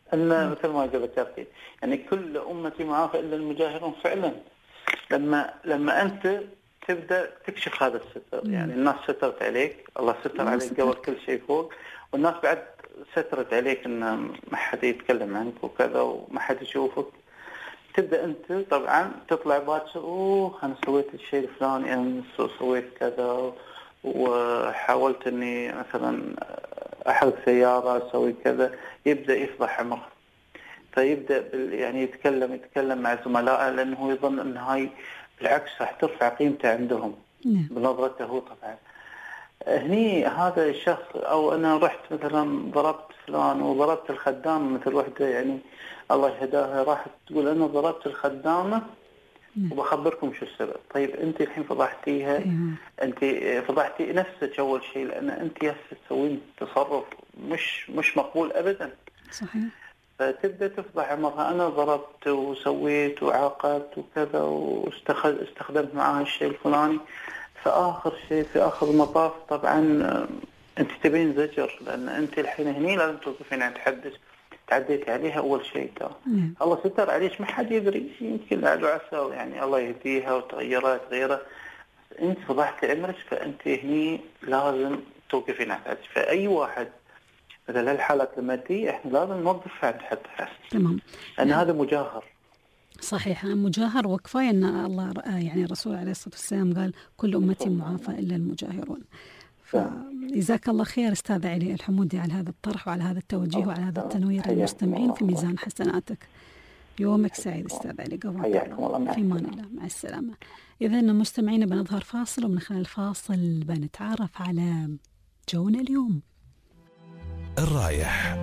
أن مثل ما ذكرتي يعني كل أمتي معافى إلا المجاهرون. فعلا لما أنت تبدأ تكشف هذا الستر، يعني الناس سترت عليك، الله ستر عليك قبل كل شيء فوق، والناس بعد سترت عليك إن ما حد يتكلم عنك وكذا وما حد يشوفك. تبدأ أنت طبعا تطلع باكر، أنا سويت الشيء الفلاني، أنا سويت كذا، وحاولت إني مثلا أحرق سيارة، أسوي كذا. يبدأ يفضح عمره، فيبدأ يعني يتكلم مع زملائه، لأنه يظن أن هاي بالعكس راح ترفع قيمته عندهم بنظرته هو. طبعا هني هذا الشخص، أو أنا رحت مثلا ضربت فلان وضربت الخدامة، مثل وحدة يعني الله يهداها راح تقول أنا ضربت الخدامة وبخبركم شو السبب. طيب أنت الحين فضحتيها، أنت فضحتي نفسك أول شيء، لأن أنت هسه تسوين تصرف مش مقبول أبدا. صحيح. فتبدأ تفضح عمرها، أنا ضربت وسويت وعاقبت وكذا واستخدمت معها الشيء الفلاني. في آخر المطاف طبعا أنت تبين زجر، لأن أنت الحين هني لازم توقفين عند حدث تعديت عليها أول شيء. الله ستر عليك، ما حد يدري، يمكن لعله عسى يعني الله يهديها وتغيرها تغيره. أنت فضحت عمرك، فأنت هني لازم توقفين عند حدث. فأي واحد مثل هالحالات لما تيجي احنا لازم نوقف عند حد. تمام. أن هذا مجاهر. صحيح، مجاهر، وكفاية أن الله يعني الرسول عليه الصلاة والسلام قال كل أمتي معافى إلا المجاهرون. فجزاك الله خير أستاذ علي الحمودي على هذا الطرح وعلى هذا التوجيه وعلى هذا التنوير للمستمعين في ميزان حسناتك. يومك سعيد أستاذ علي. في مان الله، مع السلامة. إذا مستمعين بنظهر فاصل، ومن خلال الفاصل بنتعرف على جونا اليوم. الرايح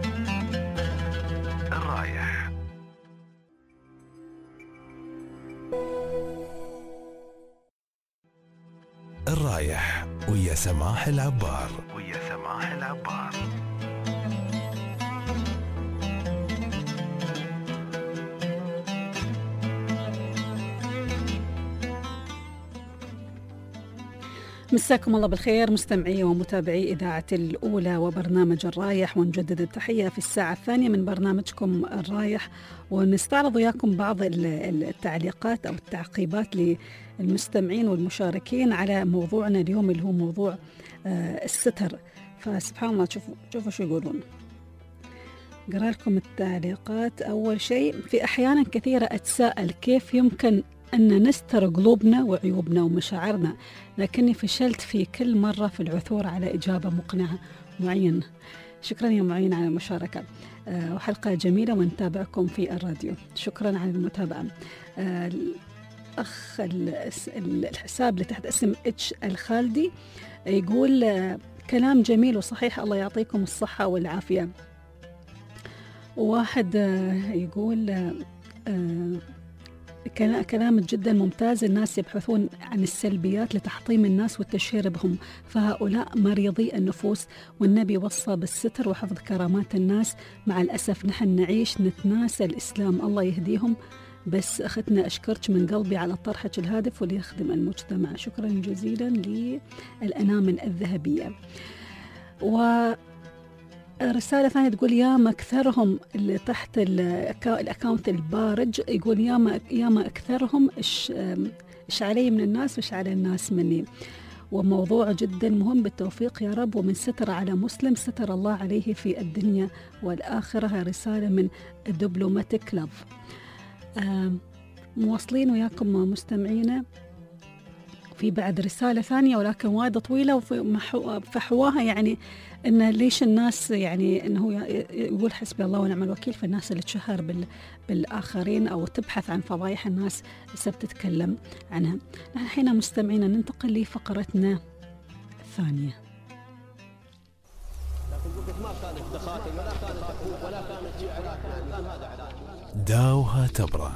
ويا سماح العبار. مساكم الله بالخير مستمعي ومتابعي إذاعة الأولى وبرنامج الرايح، ونجدد التحية في الساعة الثانية من برنامجكم الرايح، ونستعرض وياكم بعض التعليقات أو التعقيبات للمستمعين والمشاركين على موضوعنا اليوم اللي هو موضوع الستر. فسبحان الله شوفوا شو يقولون. قرأ لكم التعليقات. أول شيء، في أحيانا كثيرة أتساءل كيف يمكن أن نستر قلوبنا وعيوبنا ومشاعرنا، لكني فشلت في كل مرة في العثور على إجابة مقنعة. معين، شكرا يا معين على المشاركة، وحلقة جميلة ونتابعكم في الراديو. شكرا على المتابعة. الأخ الحساب اللي تحت اسم اتش الخالدي يقول كلام جميل وصحيح، الله يعطيكم الصحة والعافية. واحد يقول كلام جدا ممتاز، الناس يبحثون عن السلبيات لتحطيم الناس والتشهير بهم، فهؤلاء مريضي النفوس، والنبي وصى بالستر وحفظ كرامات الناس. مع الأسف نحن نعيش نتناسى الإسلام، الله يهديهم. بس أختنا أشكرك من قلبي على طرحك الهادف وليخدم المجتمع. شكرا جزيلا للأنامل الذهبية. رسالة ثانية تقول يا ما أكثرهم اللي تحت الأكاونت البارج، يقول يا ما أكثرهم إيش علي من الناس وإيش على الناس مني. وموضوع جدا مهم، بالتوفيق يا رب، ومن ستر على مسلم ستر الله عليه في الدنيا والآخرة. رسالة من دبلوماتيك لاف. مواصلين وياكم مستمعينا. في بعد رسالة ثانية ولكن وايد طويلة وفحواها، يعني إن ليش الناس يعني إنه يقول حسبي الله ونعم الوكيل في الناس اللي تشهر بالآخرين أو تبحث عن فضايح الناس بسبب تتكلم عنها. نحن حين مستمعين ننتقل لفقرتنا الثانية. داوها تبرى.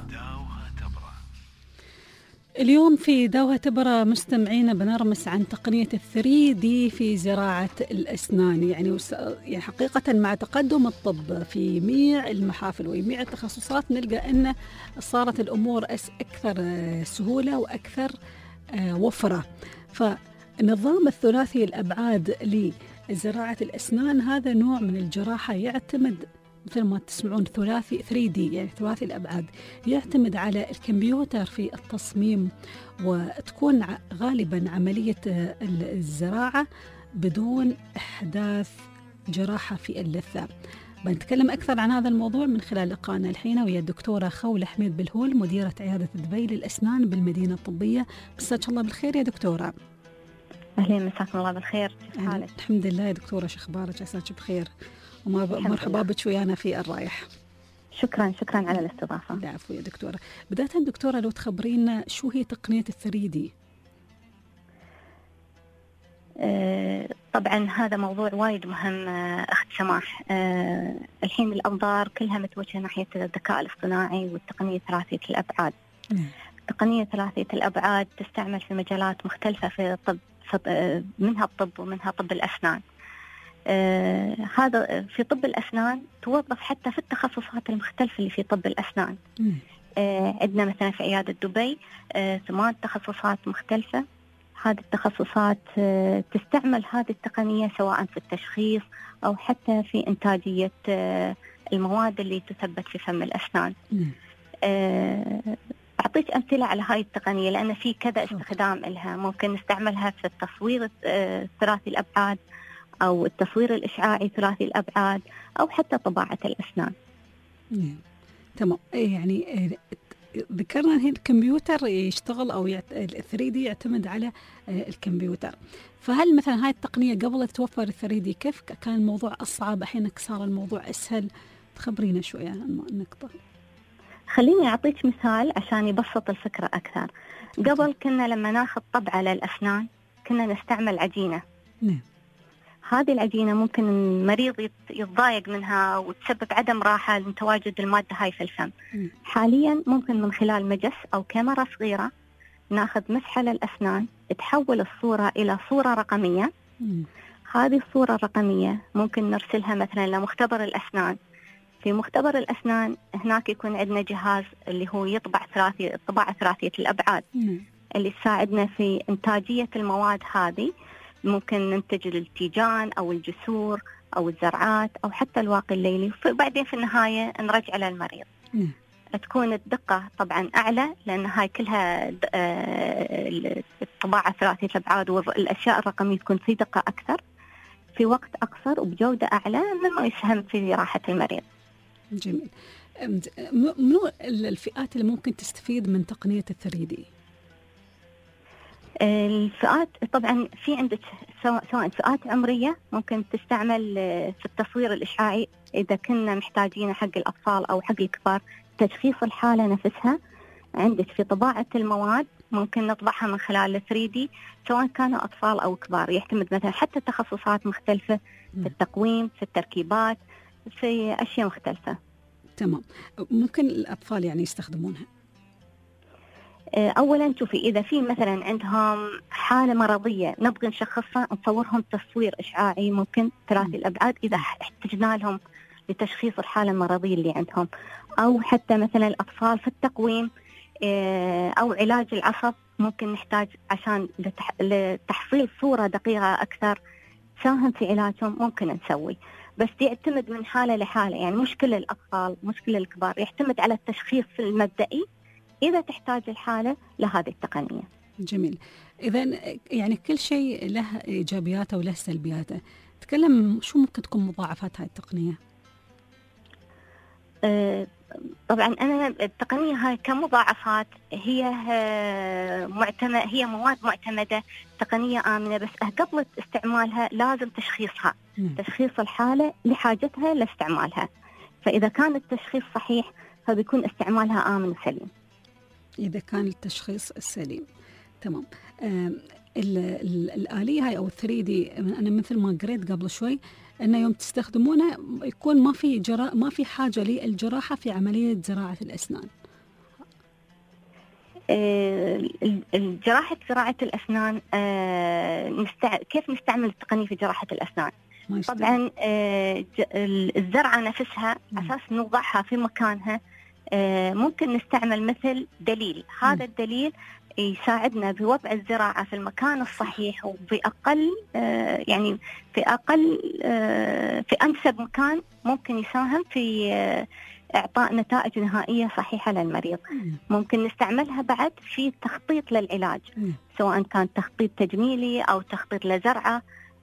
اليوم في داوها تبرى مستمعينا بنرمس عن تقنية 3D في زراعة الأسنان. يعني حقيقة مع تقدم الطب في جميع المحافل وجميع التخصصات نلقى أن صارت الأمور أكثر سهولة وأكثر وفرة. فالنظام الثلاثي الأبعاد لزراعة الأسنان هذا نوع من الجراحة يعتمد مثل ما تسمعون ثلاثي 3D، يعني ثلاثي الأبعاد، يعتمد على الكمبيوتر في التصميم، وتكون غالبا عملية الزراعة بدون إحداث جراحة في اللثة. بنتكلم أكثر عن هذا الموضوع من خلال لقائنا الحين ويا الدكتورة خولة حميد بالهول، مديرة عيادة دبي للأسنان بالمدينة الطبية. مساك الله بالخير يا دكتورة. أهلين، مساكم الله بالخير. كيف حالك؟ الحمد لله يا دكتورة، شو أخبارك؟ عساك بخير ومرحبا بك ويانا في الرايح. شكرا على الاستضافة. العفو يا دكتورة. بداية دكتورة لو تخبرينا شو هي تقنية 3D؟ طبعا هذا موضوع وايد مهم أخت سماح. الحين الأنظار كلها متوجهة ناحية الذكاء الاصطناعي والتقنية ثلاثية الأبعاد. تقنية ثلاثية الأبعاد تستعمل في مجالات مختلفة في الطب، منها الطب ومنها طب الأسنان. هذا في طب الأسنان توظف حتى في التخصصات المختلفة اللي في طب الأسنان. عندنا مثلا في عيادة دبي 8 تخصصات مختلفة. هذه التخصصات تستعمل هذه التقنية سواء في التشخيص أو حتى في إنتاجية المواد اللي تثبت في فم الأسنان. أعطيك أمثلة على هاي التقنية لأن في كذا استخدام لها. ممكن نستعملها في التصوير ثلاثي الأبعاد أو التصوير الإشعاعي ثلاثي الأبعاد أو حتى طباعة الأسنان. تمام. يعني ذكرنا هنا الكمبيوتر يشتغل أو 3D يعتمد على الكمبيوتر. فهل مثلا هاي التقنية قبل توفر 3D كيف كان الموضوع أصعب؟ الحين صار الموضوع أسهل. تخبرينا شوية عن النقطة. خليني أعطيك مثال عشان يبسط الفكرة أكثر. قبل كنا لما ناخذ طبعة للأسنان كنا نستعمل عجينة. هذه العجينة ممكن المريض يتضايق منها وتسبب عدم راحة من تواجد المادة هاي في الفم. حاليا ممكن من خلال مجس أو كاميرا صغيرة ناخذ مسحة للأسنان تحول الصورة إلى صورة رقمية. هذه الصورة الرقمية ممكن نرسلها مثلا لمختبر الأسنان. في مختبر الأسنان هناك يكون عندنا جهاز اللي هو يطبع الطباعة ثلاثية الأبعاد اللي تساعدنا في إنتاجية المواد هذه. ممكن ننتج التيجان أو الجسور أو الزرعات أو حتى الواقي الليلي، وبعدين في النهاية نرجع للمريض. تكون الدقة طبعا أعلى لأن هاي كلها الطباعة ثلاثية الأبعاد والأشياء الرقمية تكون في دقة أكثر في وقت أقصر وبجودة أعلى مما يسهم في راحة المريض. جميل. منو الفئات اللي ممكن تستفيد من تقنية 3D؟ الفئات طبعا في عندك سواء فئات عمرية ممكن تستعمل في التصوير الإشعاعي إذا كنا محتاجين حق الأطفال أو حق الكبار تشخيص الحالة نفسها. عندك في طباعة المواد ممكن نطبعها من خلال 3D سواء كانوا أطفال أو كبار. يعتمد مثلا حتى تخصصات مختلفة في التقويم، في التركيبات، في أشياء مختلفة. تمام. ممكن الأطفال يعني يستخدمونها؟ أولا شوفي إذا في مثلا عندهم حالة مرضية نبغي نشخصها نصورهم تصوير إشعاعي ممكن ثلاثي الأبعاد إذا احتجنا لهم لتشخيص الحالة المرضية اللي عندهم. أو حتى مثلا الأطفال في التقويم أو علاج العصب ممكن نحتاج عشان لتحصيل صورة دقيقة أكثر ساهم في علاجهم ممكن نسوي. بس يعتمد من حالة لحالة، يعني مش كل الأطفال مش كل الكبار. يعتمد على التشخيص المبدئي إذا تحتاج الحالة لهذه التقنية. جميل. إذن يعني كل شيء له إيجابياته وله سلبياته. تكلم شو ممكن تكون مضاعفات هاي التقنية؟ طبعا أنا التقنية هاي كمضاعفات هي مواد معتمدة، تقنية آمنة، بس قبل استعمالها لازم تشخيصها، تشخيص الحالة لحاجتها لاستعمالها. فإذا كان التشخيص صحيح فبيكون استعمالها آمن وسليم. إذا كان التشخيص السليم. تمام. الآلية هاي أو 3D أنا مثل ما قريت قبل شوي أنه يوم تستخدمونه يكون ما في حاجة للجراحة في عملية زراعة الأسنان. زراعة الأسنان كيف نستعمل التقنية في جراحة الأسنان؟ طبعا الزرعة نفسها أساس نوضعها في مكانها ممكن نستعمل مثل دليل. هذا الدليل يساعدنا بوضع الزراعة في المكان الصحيح وبأقل يعني في أنسب مكان ممكن يساهم في إعطاء نتائج نهائية صحيحة للمريض. ممكن نستعملها بعد في تخطيط للعلاج، سواء كان تخطيط تجميلي أو تخطيط لزرعة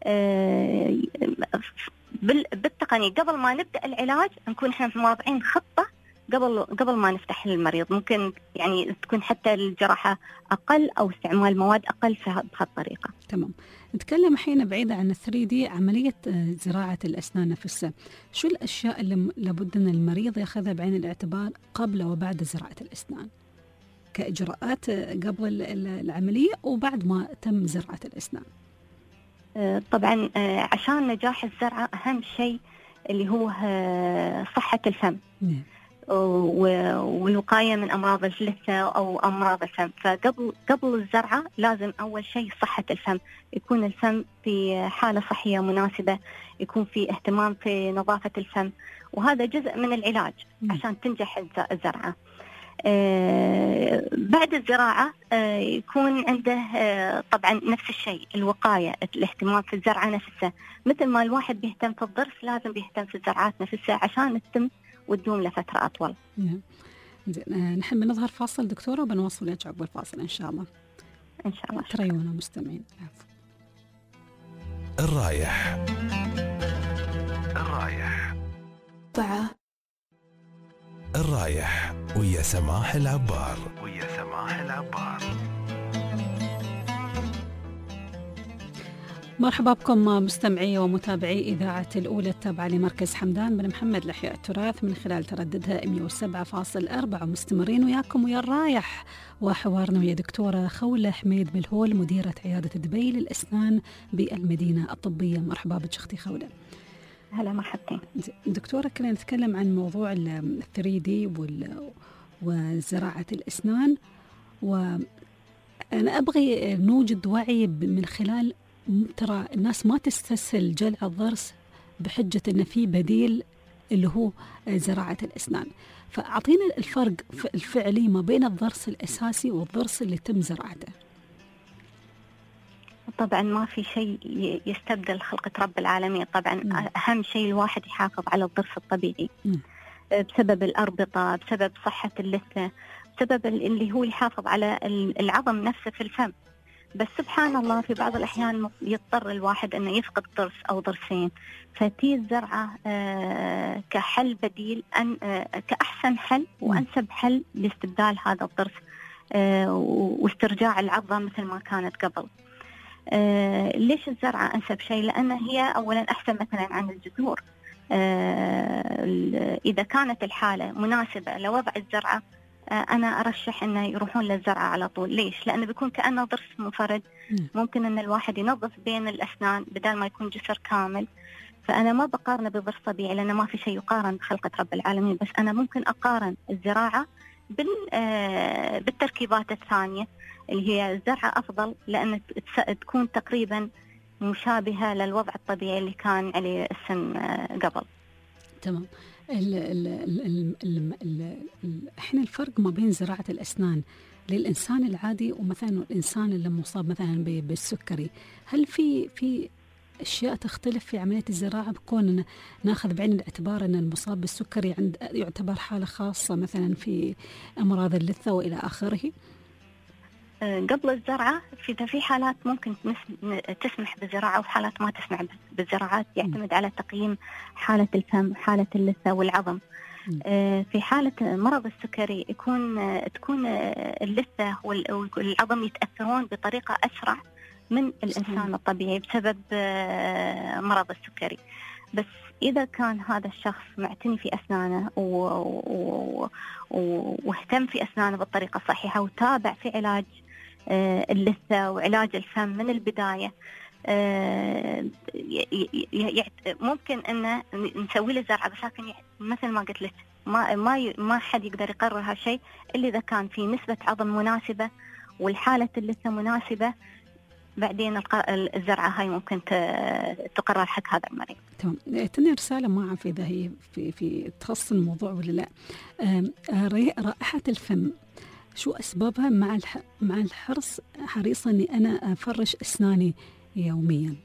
بالتقنية. قبل ما نبدأ العلاج نكون احنا واضعين خطة قبل ما نفتح للمريض. ممكن يعني تكون حتى الجراحة أقل أو استعمال مواد أقل في هالطريقة. تمام. نتكلم الحين بعيدة عن 3D، عملية زراعة الأسنان نفسها، شو الأشياء اللي لابد أن المريض يأخذها بعين الاعتبار قبل وبعد زراعة الأسنان كإجراءات قبل العملية وبعد ما تم زراعة الأسنان؟ طبعا عشان نجاح الزرعة أهم شيء اللي هو صحة الفم والوقاية من أمراض اللثة أو أمراض الفم. فقبل الزرعة لازم أول شيء صحة الفم، يكون الفم في حالة صحية مناسبة، يكون في اهتمام في نظافة الفم، وهذا جزء من العلاج عشان تنجح الزرعة. بعد الزراعة يكون عنده طبعا نفس الشيء الوقاية، الاهتمام في الزرعة نفسها. مثل ما الواحد بيهتم في الضرس لازم بيهتم في الزرعات نفسها عشان تتم وتدوم لفترة أطول. نحن بنظهر فاصل دكتورة وبنواصل عقب الفاصل إن شاء الله. إن شاء الله. تريونا مستمعين. الرايح الرايح ويا سماح العبار. مرحبا بكم مستمعي ومتابعي إذاعة الأولى التابعة لمركز حمدان بن محمد لإحياء التراث من خلال ترددها 107.4. مستمرين وياكم ويا الرايح وحوارنا ويا دكتورة خولة حميد بالهول مديرة عيادة دبي للأسنان بالمدينة الطبية. مرحبا بك أختي خولة. هلا مرحبتين دكتورة. كنا نتكلم عن موضوع 3D وزراعة الأسنان، وأنا أبغي نوجد وعي من خلال ترى الناس ما تستسهل جلع الضرس بحجة أن في بديل اللي هو زراعة الأسنان. فأعطينا الفرق الفعلي ما بين الضرس الأساسي والضرس اللي تم زراعته. طبعا ما في شيء يستبدل خلقة رب العالمين. طبعا أهم شيء الواحد يحافظ على الضرس الطبيعي بسبب الأربطة، بسبب صحة اللثة، بسبب اللي هو يحافظ على العظم نفسه في الفم. بس سبحان الله في بعض الأحيان يضطر الواحد أنه يفقد ضرس أو ضرسين، فتي الزرعة كحل بديل كأحسن حل وأنسب حل لاستبدال هذا الضرس واسترجاع العظة مثل ما كانت قبل. ليش الزرعة أنسب شيء؟ لأن هي أولا أحسن مثلا عن الجذور. إذا كانت الحالة مناسبة لوضع الزرعة أنا أرشح أنه يروحون للزرعة على طول. ليش؟ لأنه بيكون كأنه ضرس منفرد، ممكن أن الواحد ينظف بين الأسنان بدل ما يكون جسر كامل. فأنا ما بقارنه بضرس طبيعي لأنه ما في شيء يقارن بخلقة رب العالمين، بس أنا ممكن أقارن الزراعة بالتركيبات الثانية اللي هي الزرعة أفضل لأن تكون تقريبا مشابهة للوضع الطبيعي اللي كان عليه السن قبل. تمام. احنا الفرق ما بين زراعة الأسنان للإنسان العادي ومثلا الإنسان اللي مصاب مثلا بالسكري، هل في أشياء تختلف في عملية الزراعة بكون ناخذ بعين الاعتبار أن المصاب بالسكري يعتبر حالة خاصة مثلا في أمراض اللثة وإلى آخره؟ قبل الزرعة في حالات ممكن تسمح بالزراعة وفي حالات ما تسمح بالزراعات، يعتمد على تقييم حالة الفم، حالة اللثة والعظم. في حالة مرض السكري تكون اللثة والعظم يتأثرون بطريقة أسرع من الإنسان الطبيعي بسبب مرض السكري. بس إذا كان هذا الشخص معتني في أسنانه واهتم في أسنانه بالطريقة الصحيحة وتابع في علاج اللثة وعلاج الفم من البداية، ممكن أن نسوي له زرعة. بس لكن مثل ما قلت لك ما حد يقدر يقرر هالشيء إلا إذا كان في نسبة عظم مناسبة والحالة اللثة مناسبة بعدين الزرعة هاي ممكن تقرر حق هذا المريض. تمام. تني رسالة ما أعرف إذا هي في تخص الموضوع ولا لا. رائحة الفم شو أسبابها مع الحرص حريصة أني أنا أفرش أسناني يوميا؟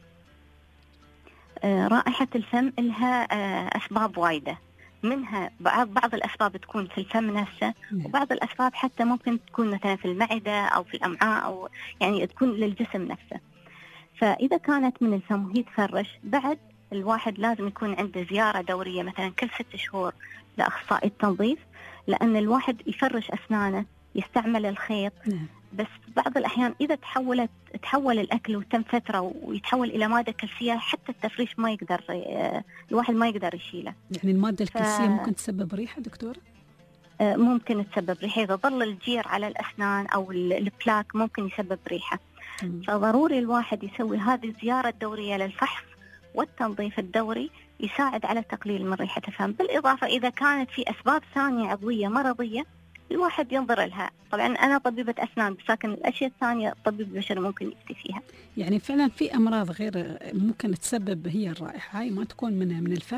رائحة الفم لها أسباب وايدة، منها بعض الأسباب تكون في الفم نفسه، وبعض الأسباب حتى ممكن تكون مثلا في المعدة أو في الأمعاء، أو يعني تكون للجسم نفسه. فإذا كانت من الفم وهي تفرش، بعد الواحد لازم يكون عنده زيارة دورية مثلا كل 6 شهور لأخصائي التنظيف، لأن الواحد يفرش أسنانه يستعمل الخيط. بس بعض الأحيان إذا تحول الأكل وتم فترة ويتحول إلى مادة كلسية، حتى التفريش ما يقدر الواحد ما يقدر يشيله. يعني المادة الكلسية ممكن تسبب ريحة دكتورة؟ ممكن تسبب ريحة، إذا ظل الجير على الأسنان أو البلاك ممكن يسبب ريحة. فضروري الواحد يسوي هذه الزيارة الدورية للفحص والتنظيف الدوري، يساعد على تقليل من ريحة الفم. بالإضافة إذا كانت في أسباب ثانية عضوية مرضية الواحد ينظر لها. طبعا أنا طبيبة أسنان، بس لكن الأشياء الثانية طبيب بشري ممكن يفتي فيها. يعني فعلا في أمراض غير ممكن تسبب هي الرائحة هاي، ما تكون من الفم؟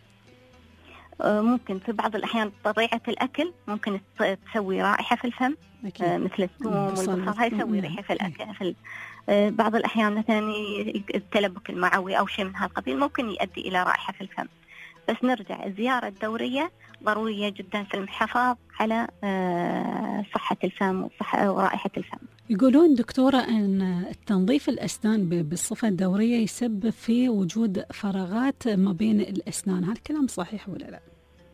ممكن في بعض الأحيان طبيعة الأكل ممكن تسوي رائحة في الفم. مثل الثوم والبصل هاي يسوي ريحة في الأكل. بعض الأحيان مثلا التلبك المعوي أو شيء من هالقبيل ممكن يؤدي إلى رائحة في الفم. بس نرجع، الزيارة الدورية ضرورية جدا في الحفاظ على صحة الفم ورائحة الفم. يقولون دكتورة أن التنظيف الأسنان بالصفة الدورية يسبب في وجود فراغات ما بين الأسنان، هل الكلام صحيح ولا لا؟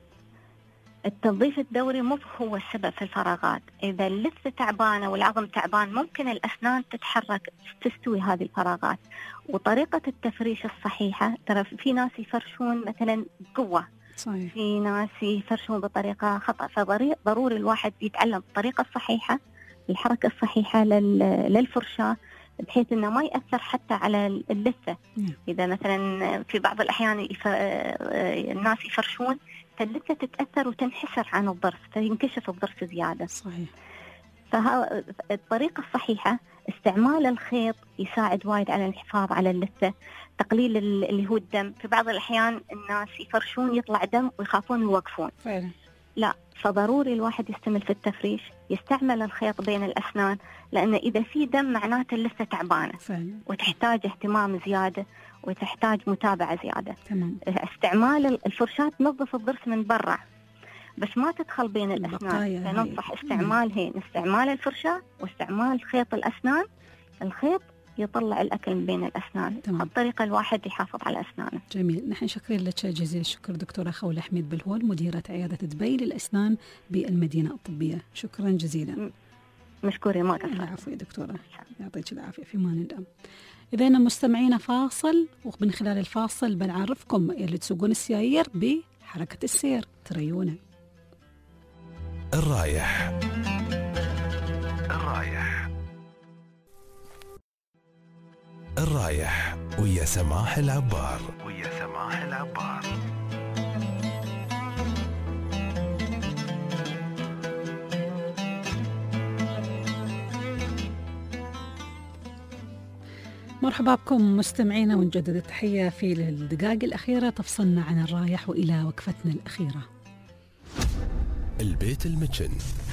التنظيف الدوري مو هو السبب في الفراغات. إذا اللثة تعبانة والعظم تعبان ممكن الأسنان تتحرك تستوي هذه الفراغات. وطريقة التفريش الصحيحة، ترى في ناس يفرشون مثلا بقوة، صحيح. في ناس يفرشون بطريقة خطأ. فضروري الواحد يتعلم الطريقة الصحيحة، الحركة الصحيحة للفرشاة، بحيث إنه ما يأثر حتى على اللثة. إذا مثلا في بعض الأحيان الناس يفرشون فاللثة تتأثر وتنحسر عن الضرس، فينكشف الضرس زيادة. صحيح. فالطريقة الصحيحة استعمال الخيط يساعد وايد على الحفاظ على اللثة، تقليل اللي هو الدم. في بعض الأحيان الناس يفرشون يطلع دم ويخافون يوقفون. فعلا. لا، فضروري الواحد يستمر في التفريش، يستعمل الخيط بين الأسنان، لأن إذا في دم معناته اللثة تعبانة فعلا. وتحتاج اهتمام زيادة وتحتاج متابعة زيادة. تمام. استعمال الفرشاة تنظف الضرس من برا بس ما تدخل بين الأسنان. فننصح استعمال الفرشاة واستعمال خيط الأسنان. الخيط يطلع الأكل من بين الأسنان. الطريقة الواحد يحافظ على أسنانه. جميل. نحن شكرا لك جزيل الشكر دكتورة خولة حميد بالهول، مديرة عيادة دبي للأسنان بالمدينة الطبية. شكرا جزيلا. مشكورة. ما قصرت. العفو يا دكتورة، يعطيك العافية. في مان الله. إذا مستمعينا فاصل، ومن خلال الفاصل بنعرفكم اللي تسوقون السيايير بحركة السير. تريونا. الرايح ويا سماح العبار. مرحبا بكم مستمعينا، ونجدد التحية في الدقائق الأخيرة تفصلنا عن الرايح وإلى وقفتنا الأخيرة. البيت المتشن.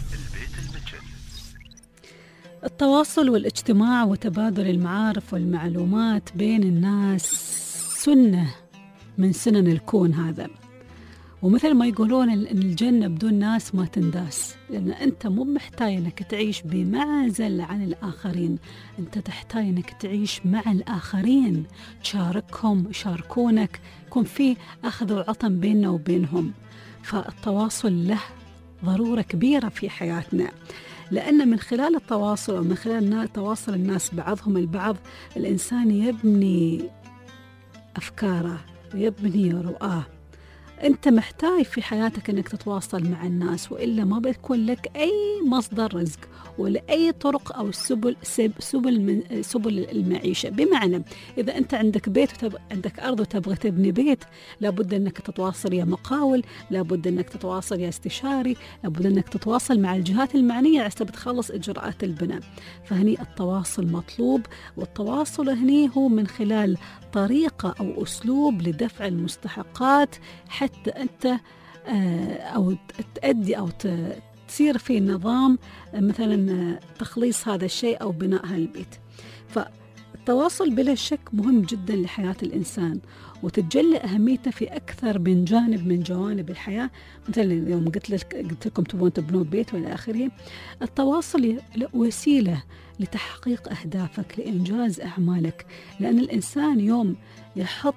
التواصل والاجتماع وتبادل المعارف والمعلومات بين الناس سنة من سنن الكون هذا، ومثل ما يقولون الجنة بدون ناس ما تنداس، لأن أنت مو محتاج أنك تعيش بمعزل عن الآخرين، أنت تحتاج أنك تعيش مع الآخرين، تشاركهم، يشاركونك، يكون في أخذ وعطن بيننا وبينهم. فالتواصل له ضرورة كبيرة في حياتنا، لأن من خلال التواصل ومن خلال تواصل الناس بعضهم البعض الإنسان يبني أفكاره ويبني رؤاه. أنت محتاج في حياتك أنك تتواصل مع الناس، وإلا ما بتكون لك أي مصدر رزق ولا أي طرق أو سبل المعيشة. بمعنى إذا أنت عندك بيت عندك أرض وتبغى تبني بيت، لابد أنك تتواصل يا مقاول، لابد أنك تتواصل يا استشاري، لابد أنك تتواصل مع الجهات المعنية عشان بتخلص إجراءات البناء. فهني التواصل مطلوب، والتواصل هني هو من خلال طريقة أو أسلوب لدفع المستحقات حتى أنت أو تؤدي أو تصير في نظام مثلا تخليص هذا الشيء أو بناء هالبيت. فالتواصل بلا شك مهم جدا لحياة الإنسان، وتتجلى أهميته في أكثر من جانب من جوانب الحياة. مثلا يوم قلت لكم تبون تبنوا بيت وإلى آخره، التواصل وسيلة لتحقيق أهدافك، لإنجاز أعمالك. لأن الإنسان يوم يحط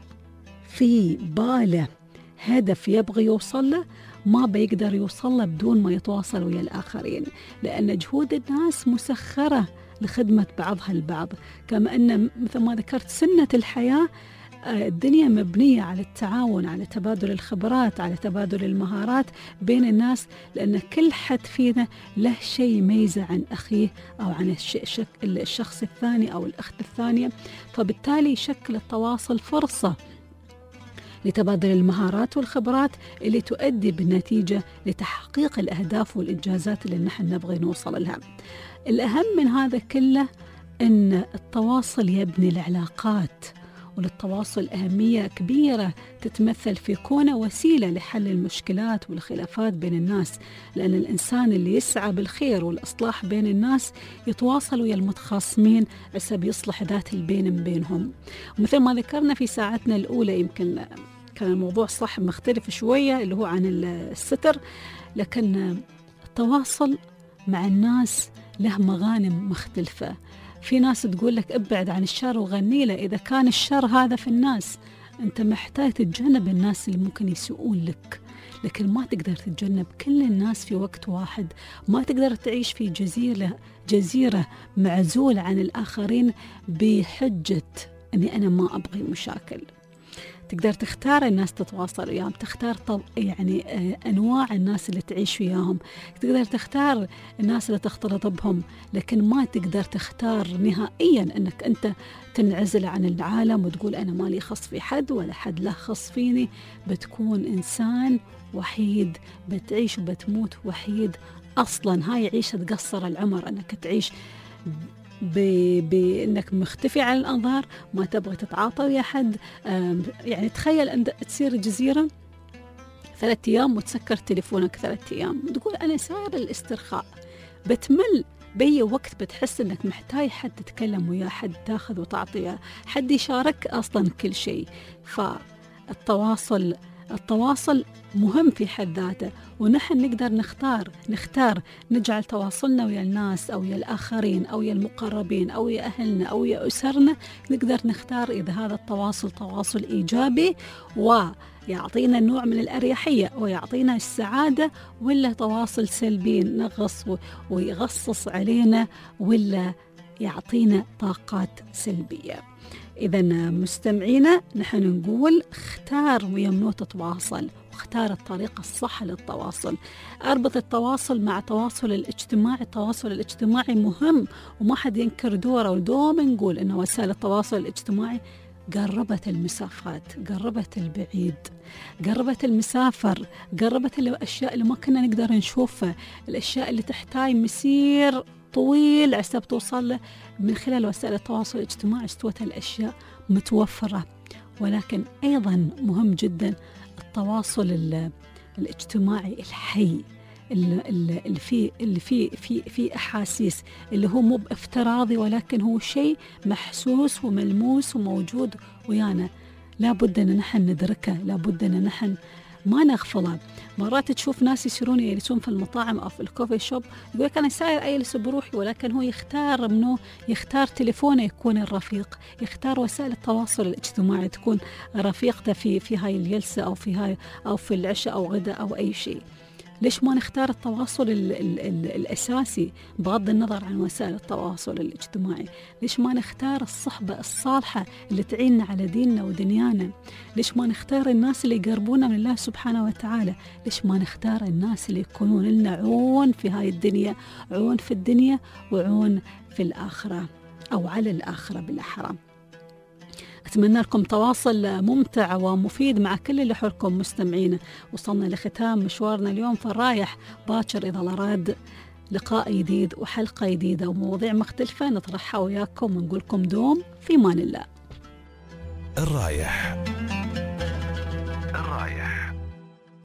في باله هدف يبغى يوصل له ما بيقدر يوصل له بدون ما يتواصل ويا الآخرين، لأن جهود الناس مسخرة لخدمة بعضها البعض. كما أن مثل ما ذكرت سنة الحياة الدنيا مبنية على التعاون، على تبادل الخبرات، على تبادل المهارات بين الناس، لأن كل حد فينا له شيء يميزه عن أخيه أو عن الشخص الثاني أو الأخت الثانية. فبالتالي يشكل التواصل فرصة لتبادل المهارات والخبرات اللي تؤدي بالنتيجة لتحقيق الأهداف والإنجازات اللي نحن نبغي نوصل لها. الأهم من هذا كله أن التواصل يبني العلاقات، وللتواصل أهمية كبيرة تتمثل في كونه وسيلة لحل المشكلات والخلافات بين الناس، لأن الإنسان اللي يسعى بالخير والإصلاح بين الناس يتواصل ويا المتخاصمين حسب يصلح ذات البين بينهم. ومثل ما ذكرنا في ساعتنا الأولى، يمكن كان الموضوع صح مختلف شوية اللي هو عن الستر، لكن التواصل مع الناس له مغانم مختلفة. في ناس تقول لك ابعد عن الشر وغني له. إذا كان الشر هذا في الناس، أنت محتاج تتجنب الناس اللي ممكن يسوءون لك، لكن ما تقدر تتجنب كل الناس في وقت واحد. ما تقدر تعيش في جزيرة معزول عن الآخرين بحجة أني أنا ما أبغي مشاكل. تقدر تختار الناس تتواصل وياهم، تختار أنواع الناس اللي تعيش وياهم، تقدر تختار الناس اللي تختلط بهم، لكن ما تقدر تختار نهائيا أنك أنت تنعزل عن العالم وتقول أنا مالي خص في حد ولا حد له خص فيني. بتكون إنسان وحيد، بتعيش وبتموت وحيد. أصلا هاي عيشة تقصر العمر، أنك تعيش بأنك مختفي عن الأنظار، ما تبغى تتعاطى ويا حد. يعني تخيل أن تصير جزيرة 3 أيام وتسكر تليفونك 3 أيام وتقول أنا ساير الاسترخاء. بتمل بأي وقت، بتحس أنك محتاج حد تتكلم وياه، حد تاخذ وتعطيه، حد يشارك أصلا كل شيء. فالتواصل مهم في حد ذاته، ونحن نقدر نختار نجعل تواصلنا ويا الناس أو ويا الآخرين أو ويا المقربين أو ويا أهلنا أو ويا أسرنا. نقدر نختار إذا هذا التواصل تواصل إيجابي ويعطينا نوع من الأريحية ويعطينا السعادة، ولا تواصل سلبي نغص ويغصص علينا ولا يعطينا طاقات سلبية. إذا مستمعينا، نحن نقول اختار ويا منو تتواصل، واختار الطريقة الصح للتواصل. أربط التواصل مع التواصل الاجتماعي. التواصل الاجتماعي مهم وما حد ينكر دوره، ودوم نقول إن وسائل التواصل الاجتماعي قربت المسافات، قربت البعيد، قربت المسافر، قربت الأشياء اللي ما كنا نقدر نشوفها، الأشياء اللي تحتاج مسير طويل عشان توصل له. من خلال وسائل التواصل الاجتماعي استوت الأشياء متوفرة. ولكن أيضا مهم جدا التواصل الاجتماعي الحي، اللي فيه أحاسيس، اللي هو مو بافتراضي ولكن هو شيء محسوس وملموس وموجود ويانا. لابد أن نحن ندركه، لابد أن نحن ما نغفله. مرات تشوف ناس يجلسون في المطاعم أو في الكوفي شوب، يقول لك أنا ساير أجلس بروحي، ولكن هو يختار تليفونه يكون الرفيق، يختار وسائل التواصل الاجتماعي تكون رفيقته في هاي الجلسة أو في العشاء أو غدا أو أي شيء. ليش ما نختار التواصل الأساسي بغض النظر عن وسائل التواصل الاجتماعي؟ ليش ما نختار الصحبة الصالحة اللي تعيننا على ديننا ودنيانا؟ ليش ما نختار الناس اللي يقربونا من الله سبحانه وتعالى؟ ليش ما نختار الناس اللي يكونون لنا عون في هاي الدنيا، عون في الدنيا وعون في الآخرة أو على الآخرة بالأحرى. أتمنى لكم تواصل ممتع ومفيد مع كل اللي حولكم مستمعين. وصلنا لختام مشوارنا اليوم، فالرايح باكر إذا أراد لقاء جديد وحلقة جديدة ومواضيع مختلفة نطرحها وياكم ونقولكم دوم في مان الله. الرايح.